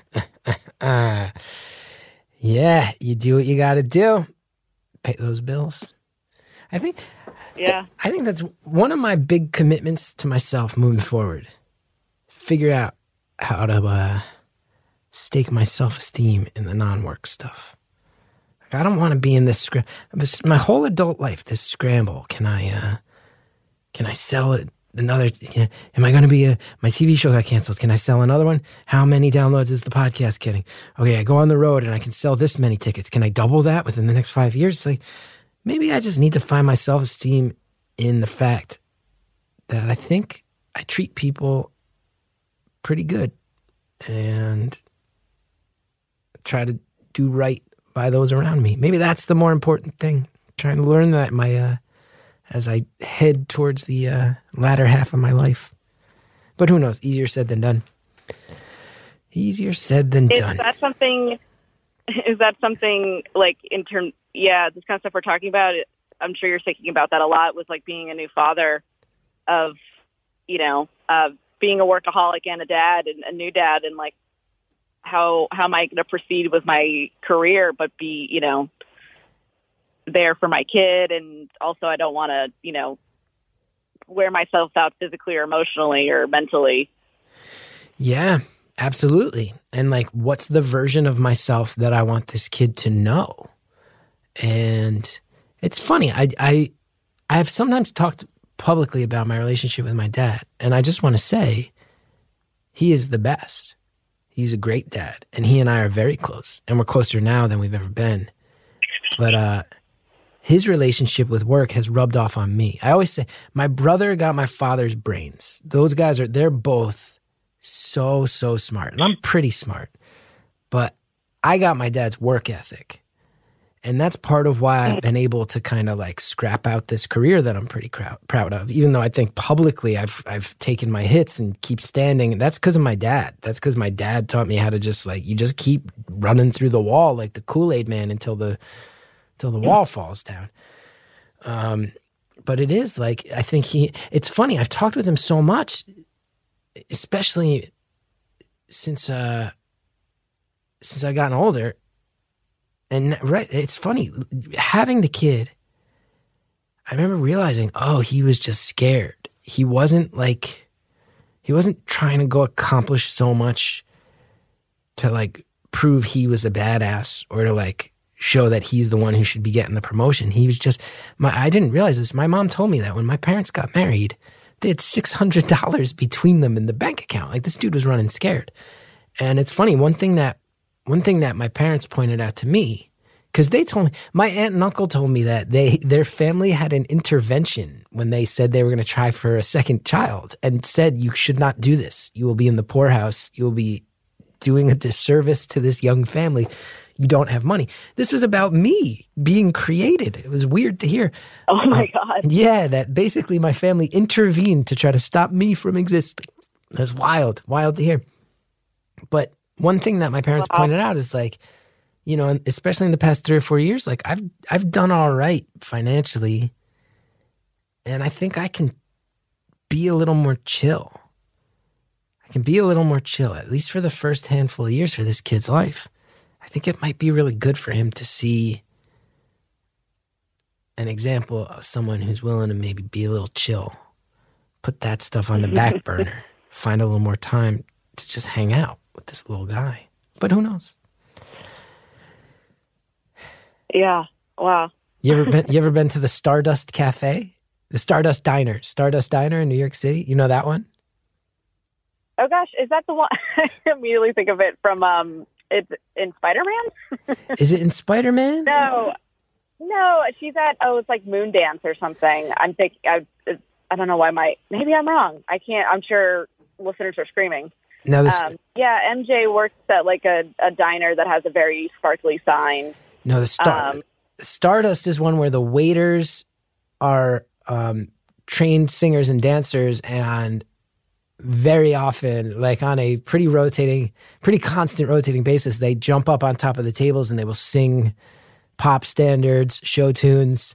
uh, yeah, you do what you got to do. Pay those bills. I think, yeah, I think that's one of my big commitments to myself moving forward. Figure out how to uh, stake my self-esteem in the non-work stuff. Like, I don't want to be in this scramble. My whole adult life, this scramble. Can I, uh, can I sell it? Another? You know, am I going to be a? My T V show got canceled. Can I sell another one? How many downloads is the podcast getting? Okay, I go on the road and I can sell this many tickets. Can I double that within the next five years? It's like, maybe I just need to find my self-esteem in the fact that I think I treat people pretty good and try to do right by those around me. Maybe that's the more important thing. Trying to learn that my uh, as I head towards the uh, latter half of my life. But who knows? Easier said than done. Easier said than is done. Is that something? Is that something like in terms? Yeah, this kind of stuff we're talking about. I'm sure you're thinking about that a lot. With like being a new father, of you know, of being a workaholic and a dad and a new dad, and like how how am I going to proceed with my career, but be, you know, there for my kid, and also I don't want to, you know, wear myself out physically or emotionally or mentally. Yeah, absolutely. And like, what's the version of myself that I want this kid to know? And it's funny. I I I've sometimes talked publicly about my relationship with my dad. And I just want to say, he is the best. He's a great dad. And he and I are very close. And we're closer now than we've ever been. But uh, his relationship with work has rubbed off on me. I always say, my brother got my father's brains. Those guys are, they're both so, so smart. And I'm pretty smart. But I got my dad's work ethic. And that's part of why I've been able to kind of like scrap out this career that I'm pretty crowd, proud of, even though I think publicly I've I've taken my hits and keep standing. That's because of my dad. That's because my dad taught me how to just like, you just keep running through the wall like the Kool-Aid man until the until the wall falls down. Um, but it is like, I think he, it's funny. I've talked with him so much, especially since uh, since I've gotten older. And right, it's funny, having the kid, I remember realizing, oh, he was just scared. He wasn't like, he wasn't trying to go accomplish so much to like prove he was a badass or to like show that he's the one who should be getting the promotion. He was just, my, I didn't realize this. My mom told me that when my parents got married, they had six hundred dollars between them in the bank account. Like, this dude was running scared. And it's funny, one thing that one thing that my parents pointed out to me, because they told me, my aunt and uncle told me that they their family had an intervention when they said they were going to try for a second child and said, you should not do this. You will be in the poorhouse. You will be doing a disservice to this young family. You don't have money. This was about me being created. It was weird to hear. Oh my um, God. Yeah, that basically my family intervened to try to stop me from existing. That's wild, wild to hear. But one thing that my parents wow. pointed out is like, you know, especially in the past three or four years, like I've I've done all right financially, and I think I can be a little more chill. I can be a little more chill, at least for the first handful of years for this kid's life. I think it might be really good for him to see an example of someone who's willing to maybe be a little chill, put that stuff on the back burner, find a little more time to just hang out with this little guy. But who knows? Yeah. Wow. You ever been? You ever been to the Stardust Cafe, the Stardust Diner, Stardust Diner in New York City? You know that one? Oh gosh, is that the one? I immediately think of it from um, it's in Spider-Man. Is it in Spider-Man? No, no. She's at oh, it's like Moondance or something. I'm thinking. I, I don't know why my maybe I'm wrong. I can't. I'm sure listeners are screaming. No, this. Um, yeah, M J works at like a, a diner that has a very sparkly sign. No, the Star Um, Stardust is one where the waiters are um, trained singers and dancers, and very often, like on a pretty rotating, pretty constant rotating basis, they jump up on top of the tables and they will sing pop standards, show tunes.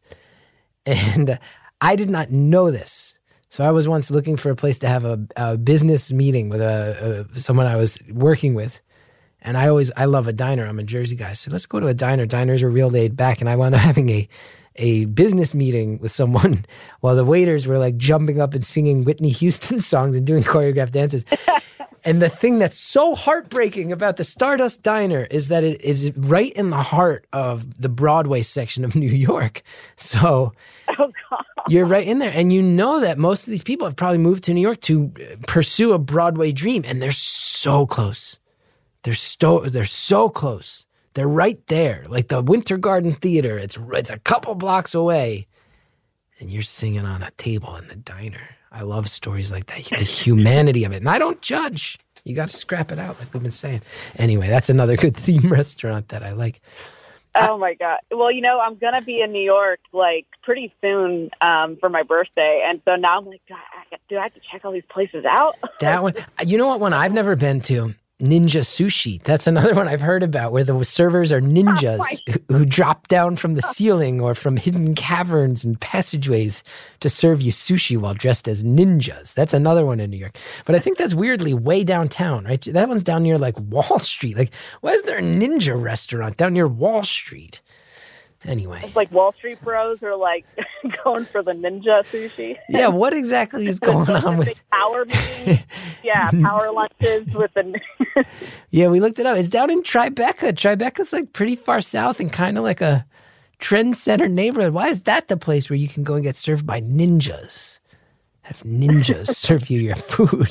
And I did not know this. So I was once looking for a place to have a, a business meeting with a, a someone I was working with. And I always, I love a diner. I'm a Jersey guy. So let's go to a diner. Diners are real laid back. And I wound up having a, a business meeting with someone while the waiters were like jumping up and singing Whitney Houston songs and doing choreographed dances. And the thing that's so heartbreaking about the Stardust Diner is that it is right in the heart of the Broadway section of New York. So oh God. You're right in there. And you know that most of these people have probably moved to New York to pursue a Broadway dream. And they're so close. They're so, they're so close. They're right there. Like the Winter Garden Theater. It's it's a couple blocks away. And you're singing on a table in the diner. I love stories like that. The humanity of it. And I don't judge. You got to scrap it out like we've been saying. Anyway, that's another good theme restaurant that I like. Oh, my God. Well, you know, I'm going to be in New York, like, pretty soon um, for my birthday. And so now I'm like, do I, do I have to check all these places out? That one. You know what one I've never been to? Ninja Sushi. That's another one I've heard about where the servers are ninjas oh who, who drop down from the ceiling or from hidden caverns and passageways to serve you sushi while dressed as ninjas. That's another one in New York. But I think that's weirdly way downtown, right? That one's down near like Wall Street. Like, why is there a ninja restaurant down near Wall Street? Anyway. It's like Wall Street bros are like going for the ninja sushi. Yeah, what exactly is going on with power meetings? Yeah, power lunches with the Yeah, we looked it up. It's down in Tribeca. Tribeca's like pretty far south and kind of like a trend center neighborhood. Why is that the place where you can go and get served by ninjas? Have ninjas serve you your food.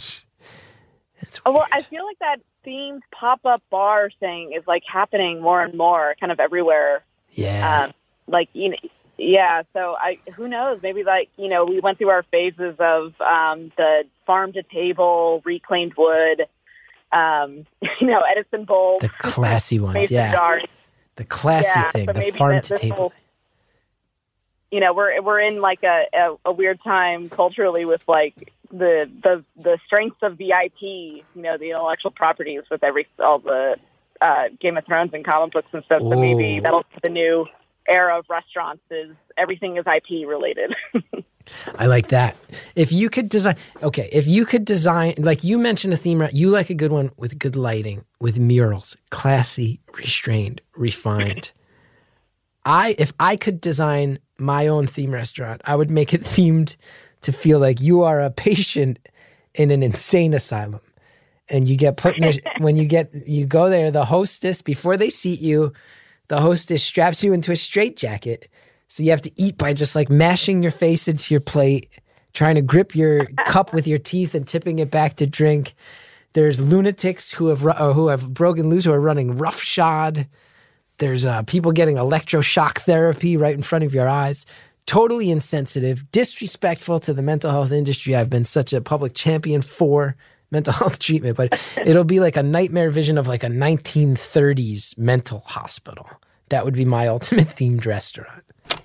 It's oh, well, I feel like that themed pop-up bar thing is like happening more and more kind of everywhere. Yeah. Um, like, you know, yeah. So I, who knows? Maybe like, you know, we went through our phases of um, the farm to table, reclaimed wood, um, you know, Edison Bowl. The classy ones. Mason Yeah. jars. The classy Yeah, thing, so the maybe farm that- to this table. will- You know, we're we're in like a, a, a weird time culturally with like the the the strengths of the I P, you know, the intellectual properties with every all the uh, Game of Thrones and comic books and stuff. So maybe Ooh. that'll be the new era of restaurants is everything is I P related. I like that. If you could design, okay, if you could design, like you mentioned a theme, you like a good one with good lighting, with murals, classy, restrained, refined. I, if I could design my own theme restaurant, I would make it themed to feel like you are a patient in an insane asylum. And you get put in a, when you get, you go there, the hostess, before they seat you, the hostess straps you into a straitjacket. So you have to eat by just like mashing your face into your plate, trying to grip your cup with your teeth and tipping it back to drink. There's lunatics who have ru- who have broken loose, who are running roughshod. There's uh, people getting electroshock therapy right in front of your eyes. Totally insensitive, disrespectful to the mental health industry. I've been such a public champion for mental health treatment, but it'll be like a nightmare vision of like a nineteen thirties mental hospital. That would be my ultimate themed restaurant.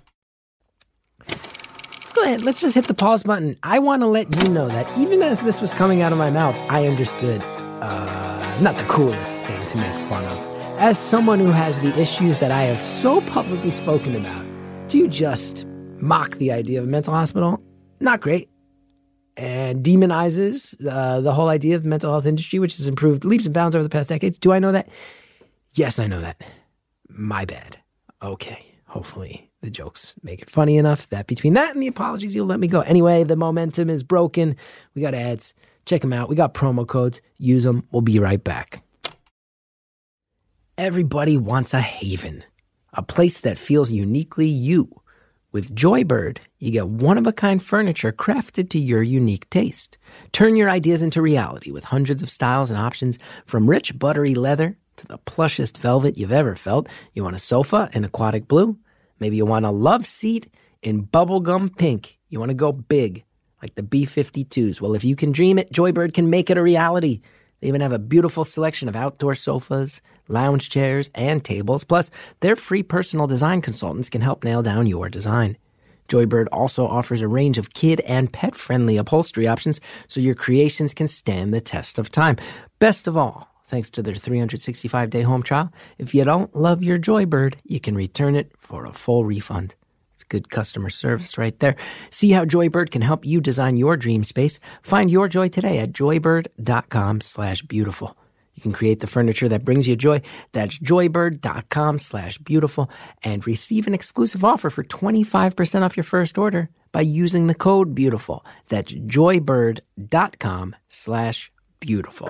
Let's go ahead. Let's just hit the pause button. I want to let you know that even as this was coming out of my mouth, I understood uh, not the coolest thing to make fun of. As someone who has the issues that I have so publicly spoken about, do you just mock the idea of a mental hospital? Not great. And demonizes uh, the whole idea of the mental health industry, which has improved leaps and bounds over the past decades. Do I know that? Yes, I know that. My bad. Okay. Hopefully the jokes make it funny enough that between that and the apologies, you'll let me go. Anyway, the momentum is broken. We got ads. Check them out. We got promo codes. Use them. We'll be right back. Everybody wants a haven, a place that feels uniquely you. With Joybird, you get one-of-a-kind furniture crafted to your unique taste. Turn your ideas into reality with hundreds of styles and options, from rich, buttery leather to the plushest velvet you've ever felt. You want a sofa in aquatic blue? Maybe you want a love seat in bubblegum pink. You want to go big, like the B fifty-twos. Well, if you can dream it, Joybird can make it a reality. They even have a beautiful selection of outdoor sofas, lounge chairs, and tables. Plus, their free personal design consultants can help nail down your design. Joybird also offers a range of kid and pet-friendly upholstery options so your creations can stand the test of time. Best of all, thanks to their three hundred sixty-five day home trial, if you don't love your Joybird, you can return it for a full refund. It's good customer service right there. See how Joybird can help you design your dream space. Find your joy today at joybird.com slash beautiful. You can create the furniture that brings you joy. That's joybird.com slash beautiful and receive an exclusive offer for twenty-five percent off your first order by using the code beautiful. That's joybird.com slash beautiful.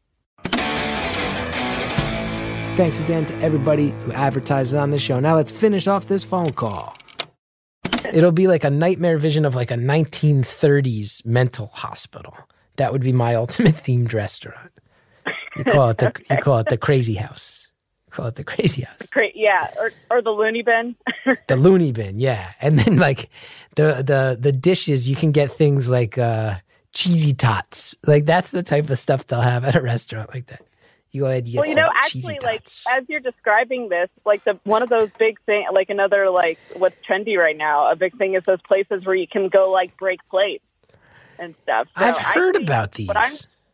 Thanks again to everybody who advertises on the show. Now let's finish off this phone call. It'll be like a nightmare vision of like a nineteen thirties mental hospital. That would be my ultimate themed restaurant. You call it the okay. you call it the crazy house. You call it the crazy house. Cra- yeah, or or the loony bin. The loony bin, yeah. And then like the the the dishes, you can get things like uh, cheesy tots. Like that's the type of stuff they'll have at a restaurant like that. You go ahead. And get well, you know, actually, like as you're describing this, like the one of those big thing, like another like what's trendy right now. A big thing is those places where you can go like break plates and stuff. So I've heard I about these. What I'm,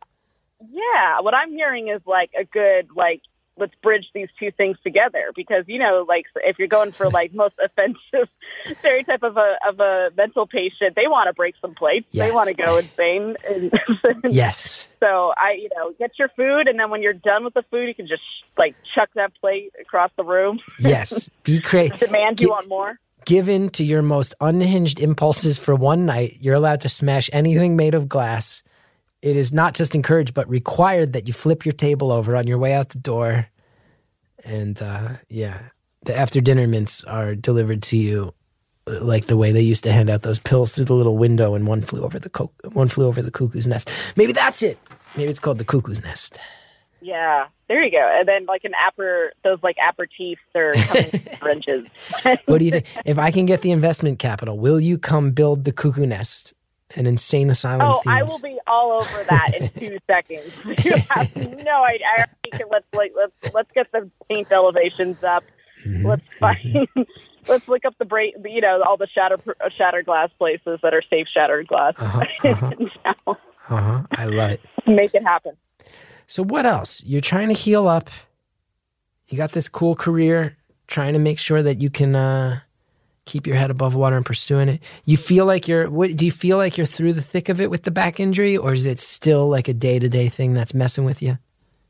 yeah, what I'm hearing is like a good like let's bridge these two things together because you know like if you're going for like most offensive stereotype of a of a mental patient, they want to break some plates. Yes. They want to go insane. And yes. So I, you know, get your food, and then when you're done with the food, you can just like chuck that plate across the room. Yes, be crazy. Demand you want more. Given to your most unhinged impulses for one night, you're allowed to smash anything made of glass. It is not just encouraged, but required that you flip your table over on your way out the door. And uh, yeah, the after dinner mints are delivered to you like the way they used to hand out those pills through the little window, and one flew over the co- one flew over the cuckoo's nest. Maybe that's it. Maybe it's called the cuckoo's nest. Yeah, there you go. And then like an apper, those like aperitifs are coming in syringes. What do you think? If I can get the investment capital, will you come build the cuckoo nest? An insane asylum. Oh, themed. I will be all over that in two seconds. You have no idea. I think let's like let's let's get the paint elevations up. Mm-hmm. Let's find. Mm-hmm. Let's look up the break. You know, all the shatter shattered glass places that are safe shattered glass. Uh-huh, uh-huh. uh-huh. I love it. Make it happen. So what else? You're trying to heal up. You got this cool career. Trying to make sure that you can. Uh, Keep your head above water and pursuing it. You feel like you're, what, do you feel like you're through the thick of it with the back injury, or is it still like a day-to-day thing that's messing with you?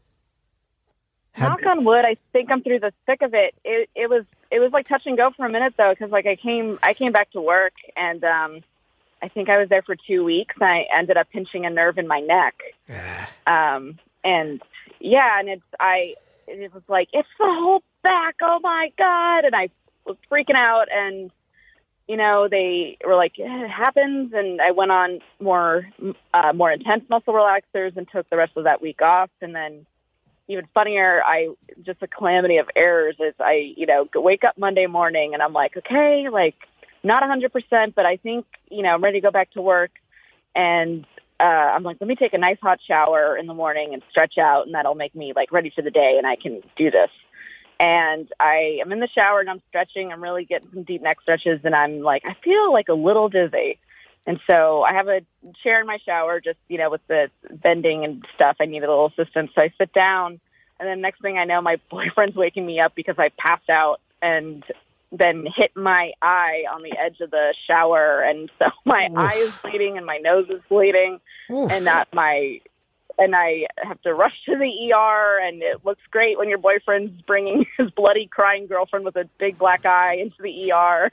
How, Knock on wood, I think I'm through the thick of it. It it was it was like touch and go for a minute though, because like I came I came back to work and um, I think I was there for two weeks. And I ended up pinching a nerve in my neck, um, and yeah, and it's I it was like it's the whole back. Oh my god! And I was freaking out, and you know, they were like, yeah, it happens. And I went on more, uh, more intense muscle relaxers and took the rest of that week off. And then even funnier, I just a calamity of errors is I, you know, wake up Monday morning and I'm like, okay, like not a hundred percent, but I think, you know, I'm ready to go back to work. And uh, I'm like, let me take a nice hot shower in the morning and stretch out, and that'll make me like ready for the day, and I can do this. And I am in the shower and I'm stretching. I'm really getting some deep neck stretches, and I'm like, I feel like a little dizzy. And so I have a chair in my shower, just, you know, with the bending and stuff. I need a little assistance. So I sit down, and then next thing I know, my boyfriend's waking me up because I passed out and then hit my eye on the edge of the shower. And so my Oof. eye is bleeding and my nose is bleeding. Oof. and that my, and I have to rush to the E R, and it looks great when your boyfriend's bringing his bloody crying girlfriend with a big black eye into the E R.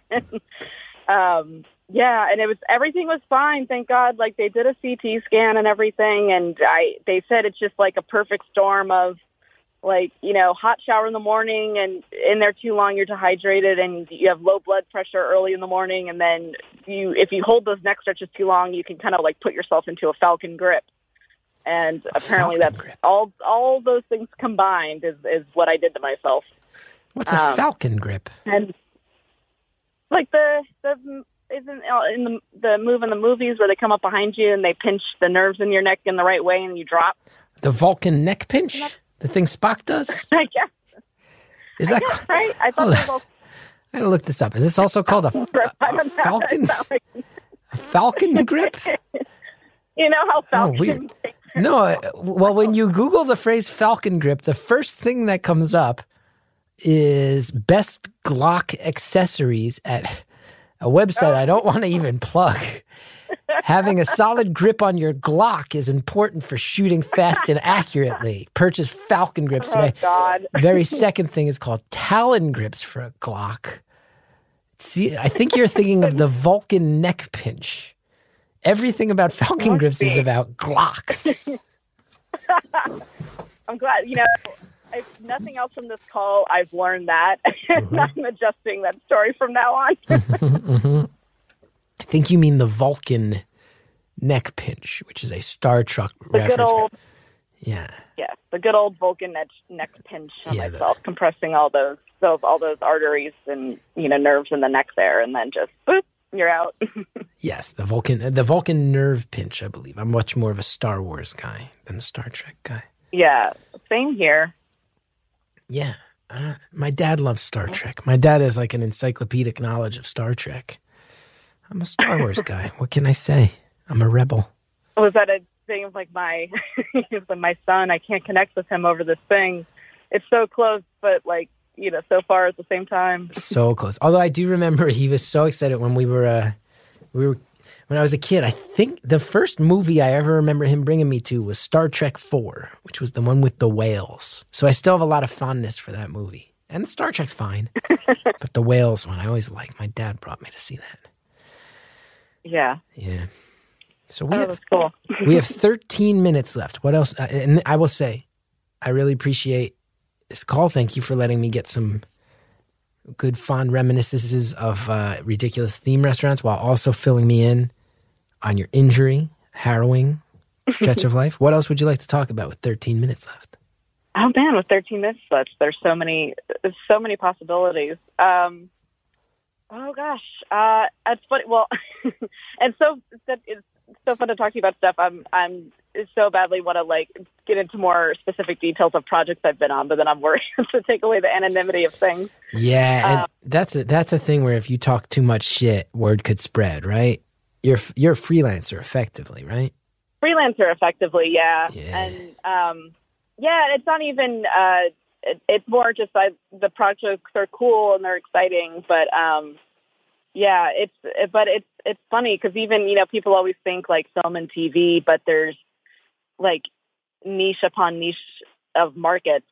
um, yeah. And it was, everything was fine. Thank God. Like they did a C T scan and everything. And I, they said it's just like a perfect storm of, like, you know, hot shower in the morning and in there too long, you're dehydrated and you have low blood pressure early in the morning. And then you, if you hold those neck stretches too long, you can kind of like put yourself into a falcon grip. And a apparently that's grip. all, all those things combined is, is what I did to myself. What's a um, falcon grip? And like the, the, isn't in the, the move in the movies where they come up behind you and they pinch the nerves in your neck in the right way and you drop. The Vulcan neck pinch? The thing Spock does? I guess. Is that I guess, co- right? I thought oh, all... I gotta look this up. Is this also called a, a, a falcon? A falcon grip? You know how falcon? Oh, weird. No, well, when you Google the phrase falcon grip, the first thing that comes up is best Glock accessories at a website oh. I don't want to even plug. Having a solid grip on your Glock is important for shooting fast and accurately. Purchase Falcon grips today. Oh, God. Very second thing is called Talon grips for a Glock. See, I think you're thinking of the Vulcan neck pinch. Everything about Falcon grips is about Glocks. I'm glad, you know, if nothing else from this call, I've learned that. Mm-hmm. I'm adjusting that story from now on. mm-hmm, mm-hmm. I think you mean the Vulcan neck pinch, which is a Star Trek the reference. Good old, yeah. Yeah, the good old Vulcan neck, neck pinch on yeah, myself, the, compressing all those, those all those arteries and, you know, nerves in the neck there, and then just, boop, you're out. Yes, the Vulcan the Vulcan nerve pinch, I believe. I'm much more of a Star Wars guy than a Star Trek guy. Yeah, same here. Yeah. Uh, my dad loves Star Trek. My dad has like an encyclopedic knowledge of Star Trek. I'm a Star Wars guy. What can I say? I'm a rebel. Was that a thing of like my, my son, I can't connect with him over this thing. It's so close, but like, you know, so far at the same time. So close. Although I do remember he was so excited when we were, uh, we were, when I was a kid. I think the first movie I ever remember him bringing me to was Star Trek four, which was the one with the whales. So I still have a lot of fondness for that movie. And Star Trek's fine. But the whales one, I always liked. My dad brought me to see that. Yeah. Yeah. So we oh, have, that's cool. we have thirteen minutes left. What else? Uh, and I will say, I really appreciate this call. Thank you for letting me get some good, fond reminiscences of uh, ridiculous theme restaurants while also filling me in on your injury, harrowing stretch of life. What else would you like to talk about with thirteen minutes left? Oh, man, with thirteen minutes left, there's so many, there's so many possibilities. Um, Oh gosh, uh, it's funny. Well, and so it's so fun to talk to you about stuff. I'm I'm so badly want to like get into more specific details of projects I've been on, but then I'm worried to take away the anonymity of things. Yeah, and um, that's a, that's a thing where if you talk too much shit, word could spread, right? You're you're a freelancer, effectively, right? Freelancer, effectively, yeah. yeah. And um, yeah, it's not even. Uh, It, it's more just I, the projects are cool and they're exciting, but um, yeah, it's it, but it's it's funny because even you know people always think like film and T V, but there's like niche upon niche of markets.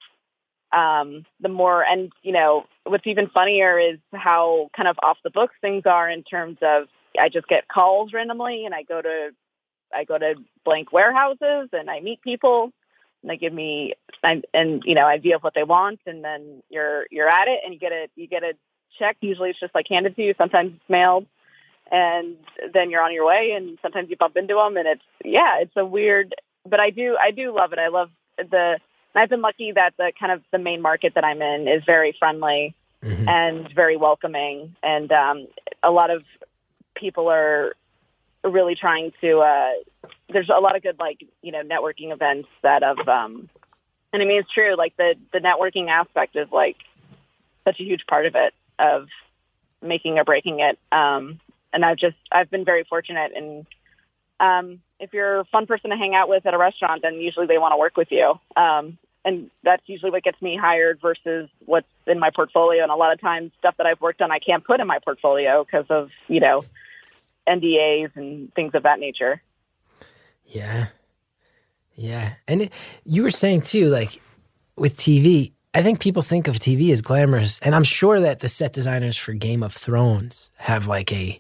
Um, the more and you know what's even funnier is how kind of off the books things are in terms of I just get calls randomly and I go to I go to blank warehouses and I meet people. And they give me and, and you know idea of what they want, and then you're you're at it, and you get a you get a check. Usually it's just like handed to you. Sometimes it's mailed, and then you're on your way. And sometimes you bump into them, and it's yeah, it's a weird. But I do I do love it. I love the. I've been lucky that the kind of the main market that I'm in is very friendly mm-hmm. and very welcoming, and um, a lot of people are really trying to. Uh, there's a lot of good like you know networking events that have. Um, And I mean, it's true. Like the, the networking aspect is like such a huge part of it, of making or breaking it. Um, and I've just, I've been very fortunate. And um, if you're a fun person to hang out with at a restaurant, then usually they want to work with you. Um, and that's usually what gets me hired versus what's in my portfolio. And a lot of times stuff that I've worked on, I can't put in my portfolio because of, you know, N D As and things of that nature. Yeah. Yeah. And it, you were saying too, like with T V, I think people think of T V as glamorous. And I'm sure that the set designers for Game of Thrones have like a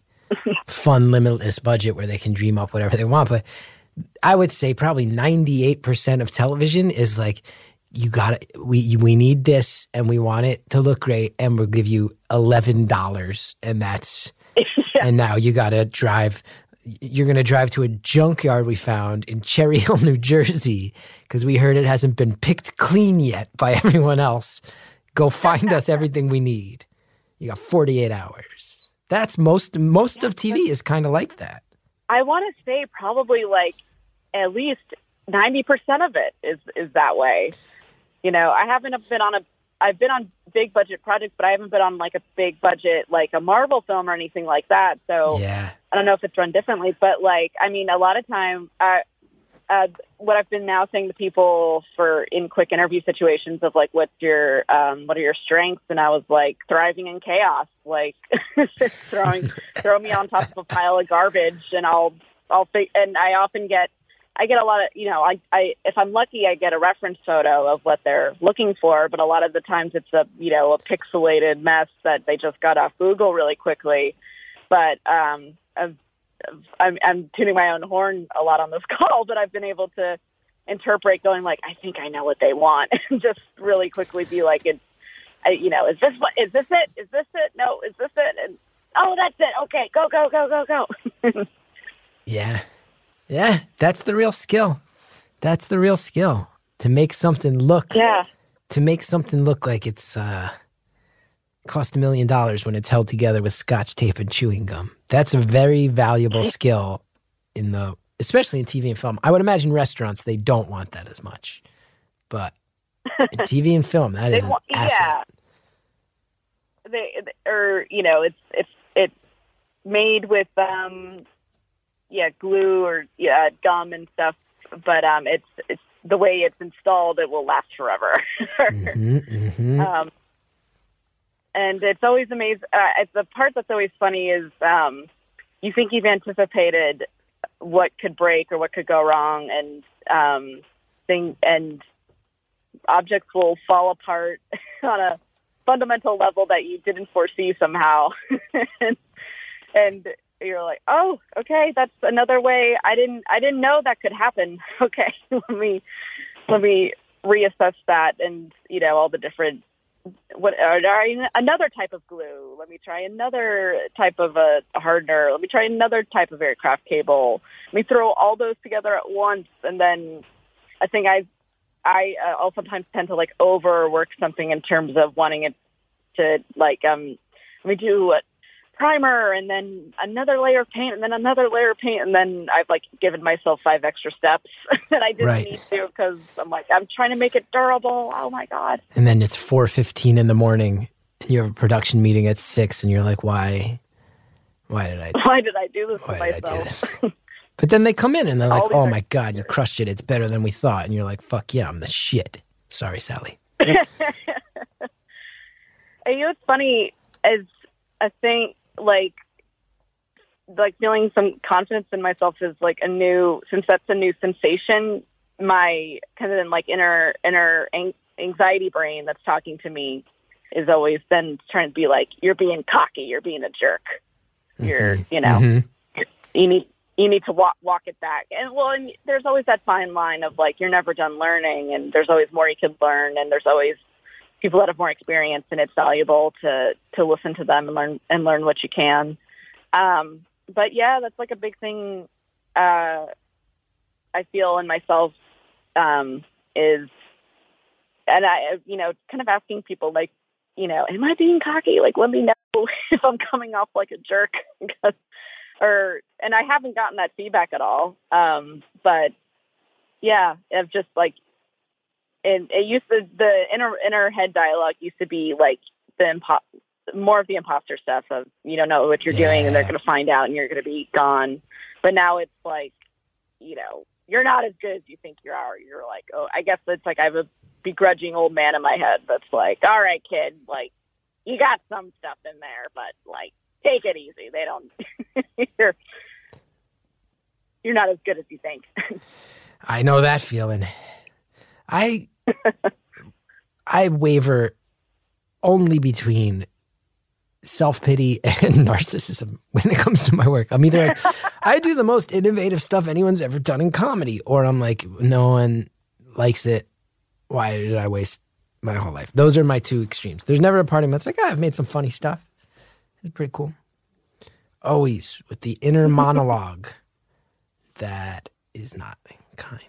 fun, limitless budget where they can dream up whatever they want. But I would say probably ninety-eight percent of television is like, you got to, we, we need this and we want it to look great. And we'll give you eleven dollars. And that's, yeah. And now you got to drive. You're going to drive to a junkyard we found in Cherry Hill, New Jersey, because we heard it hasn't been picked clean yet by everyone else. Go find us everything we need. You got forty-eight hours. That's most, most of T V is kind of like that. I want to say probably like at least ninety percent of it is, is that way. You know, I haven't been on a, I've been on big budget projects, but I haven't been on like a big budget, like a Marvel film or anything like that. So yeah. I don't know if it's run differently, but like, I mean, a lot of time, uh, uh, what I've been now saying to people for in quick interview situations of like, what's your, um, what are your strengths? And I was like, thriving in chaos, like just throwing, throw me on top of a pile of garbage and I'll, I'll, fi- and I often get, I get a lot of, you know, I, I, if I'm lucky, I get a reference photo of what they're looking for, but a lot of the times it's a, you know, a pixelated mess that they just got off Google really quickly. But, um, I've, I'm, I'm tuning my own horn a lot on this call, but I've been able to interpret going like, I think I know what they want, and just really quickly be like, it's, I, you know, is this what, is this it? Is this it? No, is this it? And, oh, that's it. Okay, go, go, go, go, go. Yeah. Yeah, that's the real skill. That's the real skill. To make something look, yeah. To make something look like it's uh, cost a million dollars when it's held together with Scotch tape and chewing gum. That's a very valuable skill in the, especially in T V and film. I would imagine restaurants, they don't want that as much, but in T V and film, that is an want, asset. Yeah. They, or you know, it's it's it's made with um. yeah, glue or yeah, gum and stuff. But um, it's it's the way it's installed, it will last forever. mm-hmm, mm-hmm. Um, and it's always amazing. Uh, it's the part that's always funny is um, you think you've anticipated what could break or what could go wrong, and um, thing and objects will fall apart on a fundamental level that you didn't foresee somehow, and. and you're like, oh, okay, that's another way. I didn't, I didn't know that could happen. Okay, let me, let me reassess that, and you know, all the different, what are another type of glue? Let me try another type of a, a hardener. Let me try another type of aircraft cable. Let me throw all those together at once, and then I think I, I uh, I'll sometimes tend to like overwork something in terms of wanting it to like, um, let me do a primer and then another layer of paint and then another layer of paint, and then I've like given myself five extra steps that I didn't right. need to because I'm like, I'm trying to make it durable. Oh my God. And then it's four fifteen in the morning and you have a production meeting at six and you're like, why, why did I, why did I do this why to did myself? I do this? But then they come in and they're like, oh my are- God, you crushed it. It's better than we thought. And you're like, fuck yeah, I'm the shit. Sorry, Sally. And you know, it's funny as a thing, like, like feeling some confidence in myself is like a new, since that's a new sensation, my kind of like inner, inner anxiety brain that's talking to me is always then trying to be like, you're being cocky, you're being a jerk. You're, mm-hmm. you know, mm-hmm. you're, you need, you need to walk, walk it back. And well, and there's always that fine line of like, you're never done learning and there's always more you can learn. And there's always people that have more experience, and it's valuable to to listen to them and learn and learn what you can. Um, but yeah, that's like a big thing. Uh, I feel in myself um, is, and I, you know, kind of asking people like, you know, am I being cocky? Like, let me know if I'm coming off like a jerk. or, and I haven't gotten that feedback at all. Um, but yeah, I've just like, it, it used to, the inner inner head dialogue used to be like the impo- more of the imposter stuff of you don't know what you're yeah. doing and they're going to find out and you're going to be gone. But now it's like, you know, you're not as good as you think you are. You're like, oh, I guess it's like I have a begrudging old man in my head that's like, all right, kid, like you got some stuff in there, but like take it easy. They don't. you're you're not as good as you think. I know that feeling. I I waver only between self-pity and narcissism when it comes to my work. I'm either like, I do the most innovative stuff anyone's ever done in comedy, or I'm like, no one likes it. Why did I waste my whole life? Those are my two extremes. There's never a part of me that's like, oh, I've made some funny stuff. It's pretty cool. Always with the inner monologue that is not kind.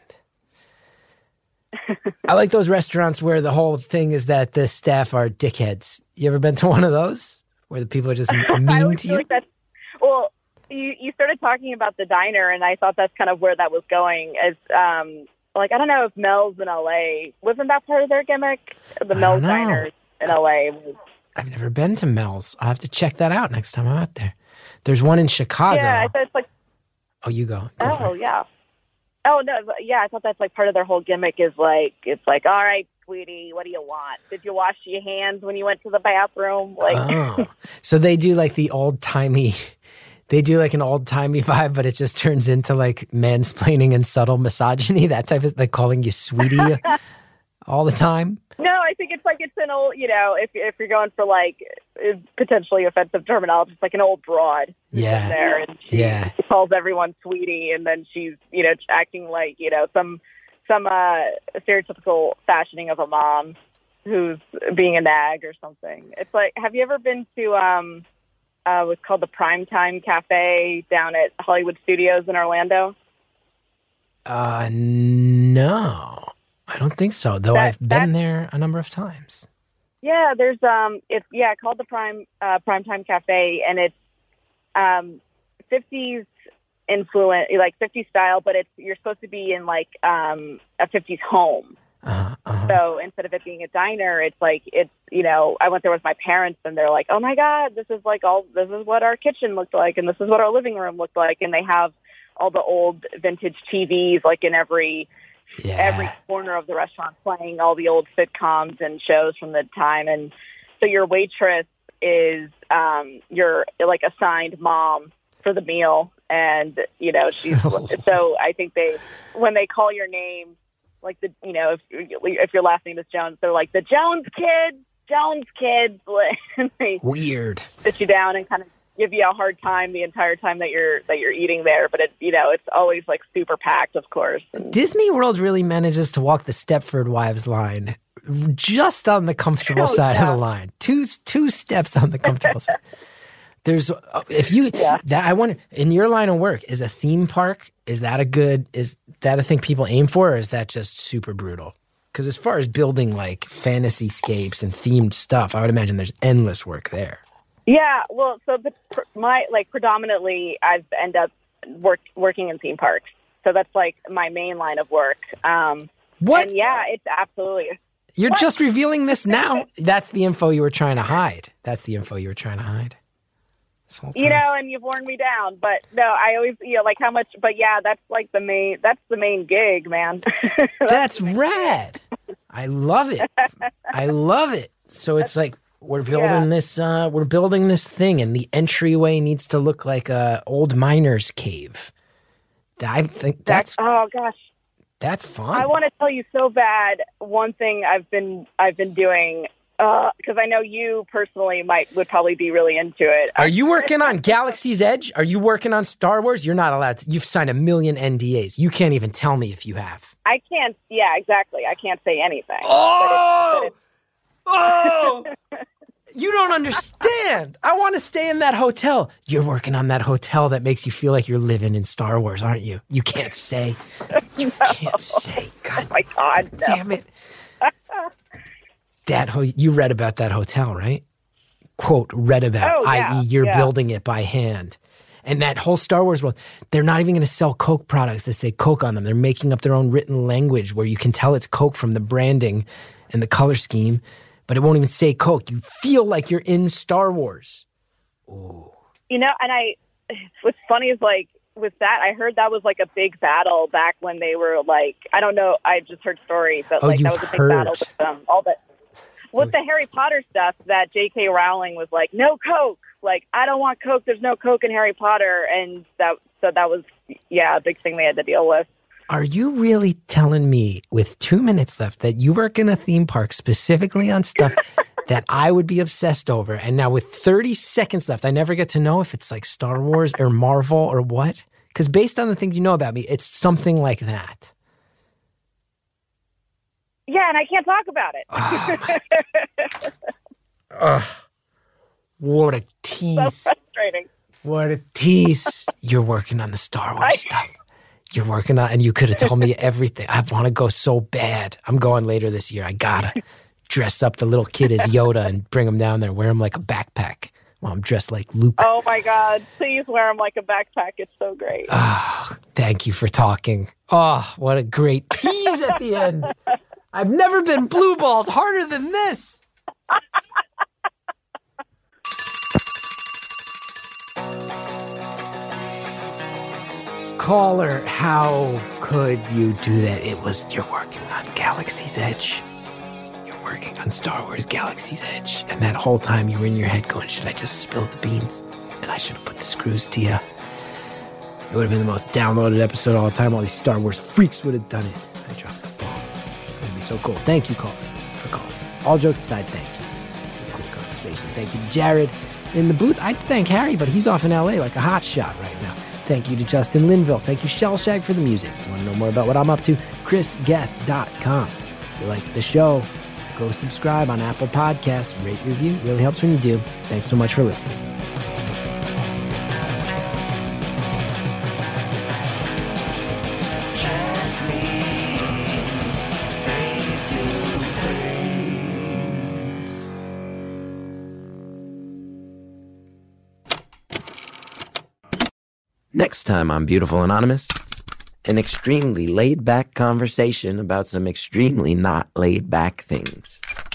I like those restaurants where the whole thing is that the staff are dickheads. You ever been to one of those where the people are just mean to you? Like that's, well, you, you started talking about the diner, and I thought that's kind of where that was going. As um, like I don't know if Mel's in L A wasn't that part of their gimmick. The Mel's diners in L A. Was, I've never been to Mel's. I'll have to check that out next time I'm out there. There's one in Chicago. Yeah, I thought it's like. Oh, you go. go oh yeah. Oh, no, yeah, I thought that's like part of their whole gimmick is like, it's like, all right, sweetie, what do you want? Did you wash your hands when you went to the bathroom? Like, oh. So they do like the old-timey, they do like an old-timey vibe, but it just turns into like mansplaining and subtle misogyny, that type of, like calling you sweetie all the time? No, I think it's like it's an old, you know, if if you're going for like potentially offensive terminology, it's like an old broad. Yeah. There, and she yeah. calls everyone sweetie, and then she's, you know, acting like, you know, some some uh, stereotypical fashioning of a mom who's being a nag or something. It's like, have you ever been to um, uh, what's called the Primetime Cafe down at Hollywood Studios in Orlando? Uh, no. I don't think so, though. That, I've been there a number of times. Yeah, there's um, it's yeah called the Prime uh, Primetime Cafe, and it's um, fifties influence, like fifties style, but it's you're supposed to be in like um, a fifties home. Uh-huh, uh-huh. So instead of it being a diner, it's like it's you know I went there with my parents, and they're like, oh my god, this is like all this is what our kitchen looked like, and this is what our living room looked like, and they have all the old vintage T Vs like in every. Yeah. Every corner of the restaurant playing all the old sitcoms and shows from the time. And so your waitress is um, your like assigned mom for the meal. And, you know, she's so I think they when they call your name, like the, you know, if, if your last name is Jones, they're like the Jones kids, Jones kids. And they Weird. Sit you down and kind of give you a hard time the entire time that you're that you're eating there, but it you know it's always like super packed, of course. And Disney World really manages to walk the Stepford Wives line just on the comfortable oh, side yeah. of the line. Two two steps on the comfortable side. There's if you yeah. that I wonder in your line of work, is a theme park, is that a good is that a thing people aim for, or is that just super brutal? Because as far as building like fantasy scapes and themed stuff, I would imagine there's endless work there. Yeah, well, so the, my like predominantly, I've ended up work, working in theme parks, so that's like my main line of work. Um, what? And yeah, it's absolutely. You're what? just revealing this now. That's the info you were trying to hide. That's the info you were trying to hide. You know, and you've worn me down, but no, I always, you know, like how much. But yeah, that's like the main. That's the main gig, man. that's, that's rad. I love it. I love it. So it's like. We're building yeah. this. Uh, we're building this thing, and the entryway needs to look like a old miner's cave. I think that's. Oh gosh, that's fun. I want to tell you so bad. One thing I've been I've been doing because uh, I know you personally might would probably be really into it. Are you working on Galaxy's Edge? Are you working on Star Wars? You're not allowed to. You've signed a million N D As. You can't even tell me if you have. I can't. Yeah, exactly. I can't say anything. Oh. But it's, but it's, Oh, you don't understand. I want to stay in that hotel. You're working on that hotel that makes you feel like you're living in Star Wars, aren't you? You can't say. You no. can't say. God, oh my God, no. damn it. That ho- you read about that hotel, right? Quote, read about, oh, yeah, that is you're yeah. building it by hand. And that whole Star Wars world, they're not even going to sell Coke products that say Coke on them. They're making up their own written language where you can tell it's Coke from the branding and the color scheme, but it won't even say Coke. You feel like you're in Star Wars. Ooh. You know, and I, what's funny is like with that, I heard that was like a big battle back when they were like, I don't know, I just heard stories, but oh, like that was a big heard. battle with them. All that. With the Harry Potter stuff, that J K Rowling was like, no Coke. Like, I don't want Coke. There's no Coke in Harry Potter. And that, so that was, yeah, a big thing they had to deal with. Are you really telling me with two minutes left that you work in a theme park specifically on stuff that I would be obsessed over? And now with thirty seconds left, I never get to know if it's like Star Wars or Marvel or what? Because based on the things you know about me, it's something like that. Yeah, and I can't talk about it. Oh, Ugh. What a tease. So frustrating. What a tease. You're working on the Star Wars I... stuff. You're working on, and you could have told me everything. I want to go so bad. I'm going later this year. I gotta dress up the little kid as Yoda and bring him down there, wear him like a backpack while I'm dressed like Luke. Oh my God. Please wear him like a backpack. It's so great. Oh, thank you for talking. Oh, what a great tease at the end. I've never been blue-balled harder than this. Caller, how could you do that? It was, you're working on Galaxy's Edge. You're working on Star Wars Galaxy's Edge. And that whole time you were in your head going, should I just spill the beans? And I should have put the screws to you. It would have been the most downloaded episode of all the time. All these Star Wars freaks would have done it. I dropped the ball. It's going to be so cool. Thank you, caller, for calling. All jokes aside, thank you. Cool conversation. Thank you to Jared in the booth. I'd thank Harry, but he's off in L A like a hot shot right now. Thank you to Justin Linville. Thank you, Shellshag, for the music. If you want to know more about what I'm up to, chris geth dot com. If you like the show, go subscribe on Apple Podcasts. Rate, review. It really helps when you do. Thanks so much for listening. Next time on Beautiful Anonymous, an extremely laid-back conversation about some extremely not laid-back things.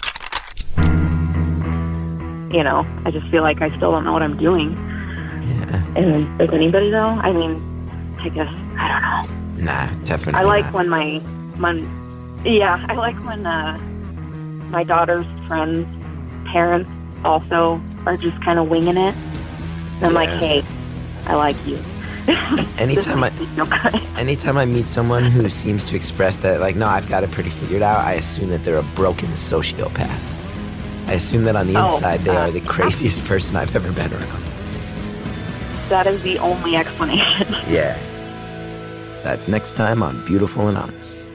You know, I just feel like I still don't know what I'm doing. Yeah. And does anybody know? I mean, I guess, I don't know. Nah, definitely I like not. when my, when, yeah, I like when uh, my daughter's friends' parents also are just kind of winging it. And I'm Yeah. like, hey, I like you. Anytime I, anytime I meet someone who seems to express that, like, no, I've got it pretty figured out, I assume that they're a broken sociopath. I assume that on the Oh, inside they uh, are the craziest person I've ever been around. That is the only explanation. Yeah. That's next time on Beautiful Anonymous.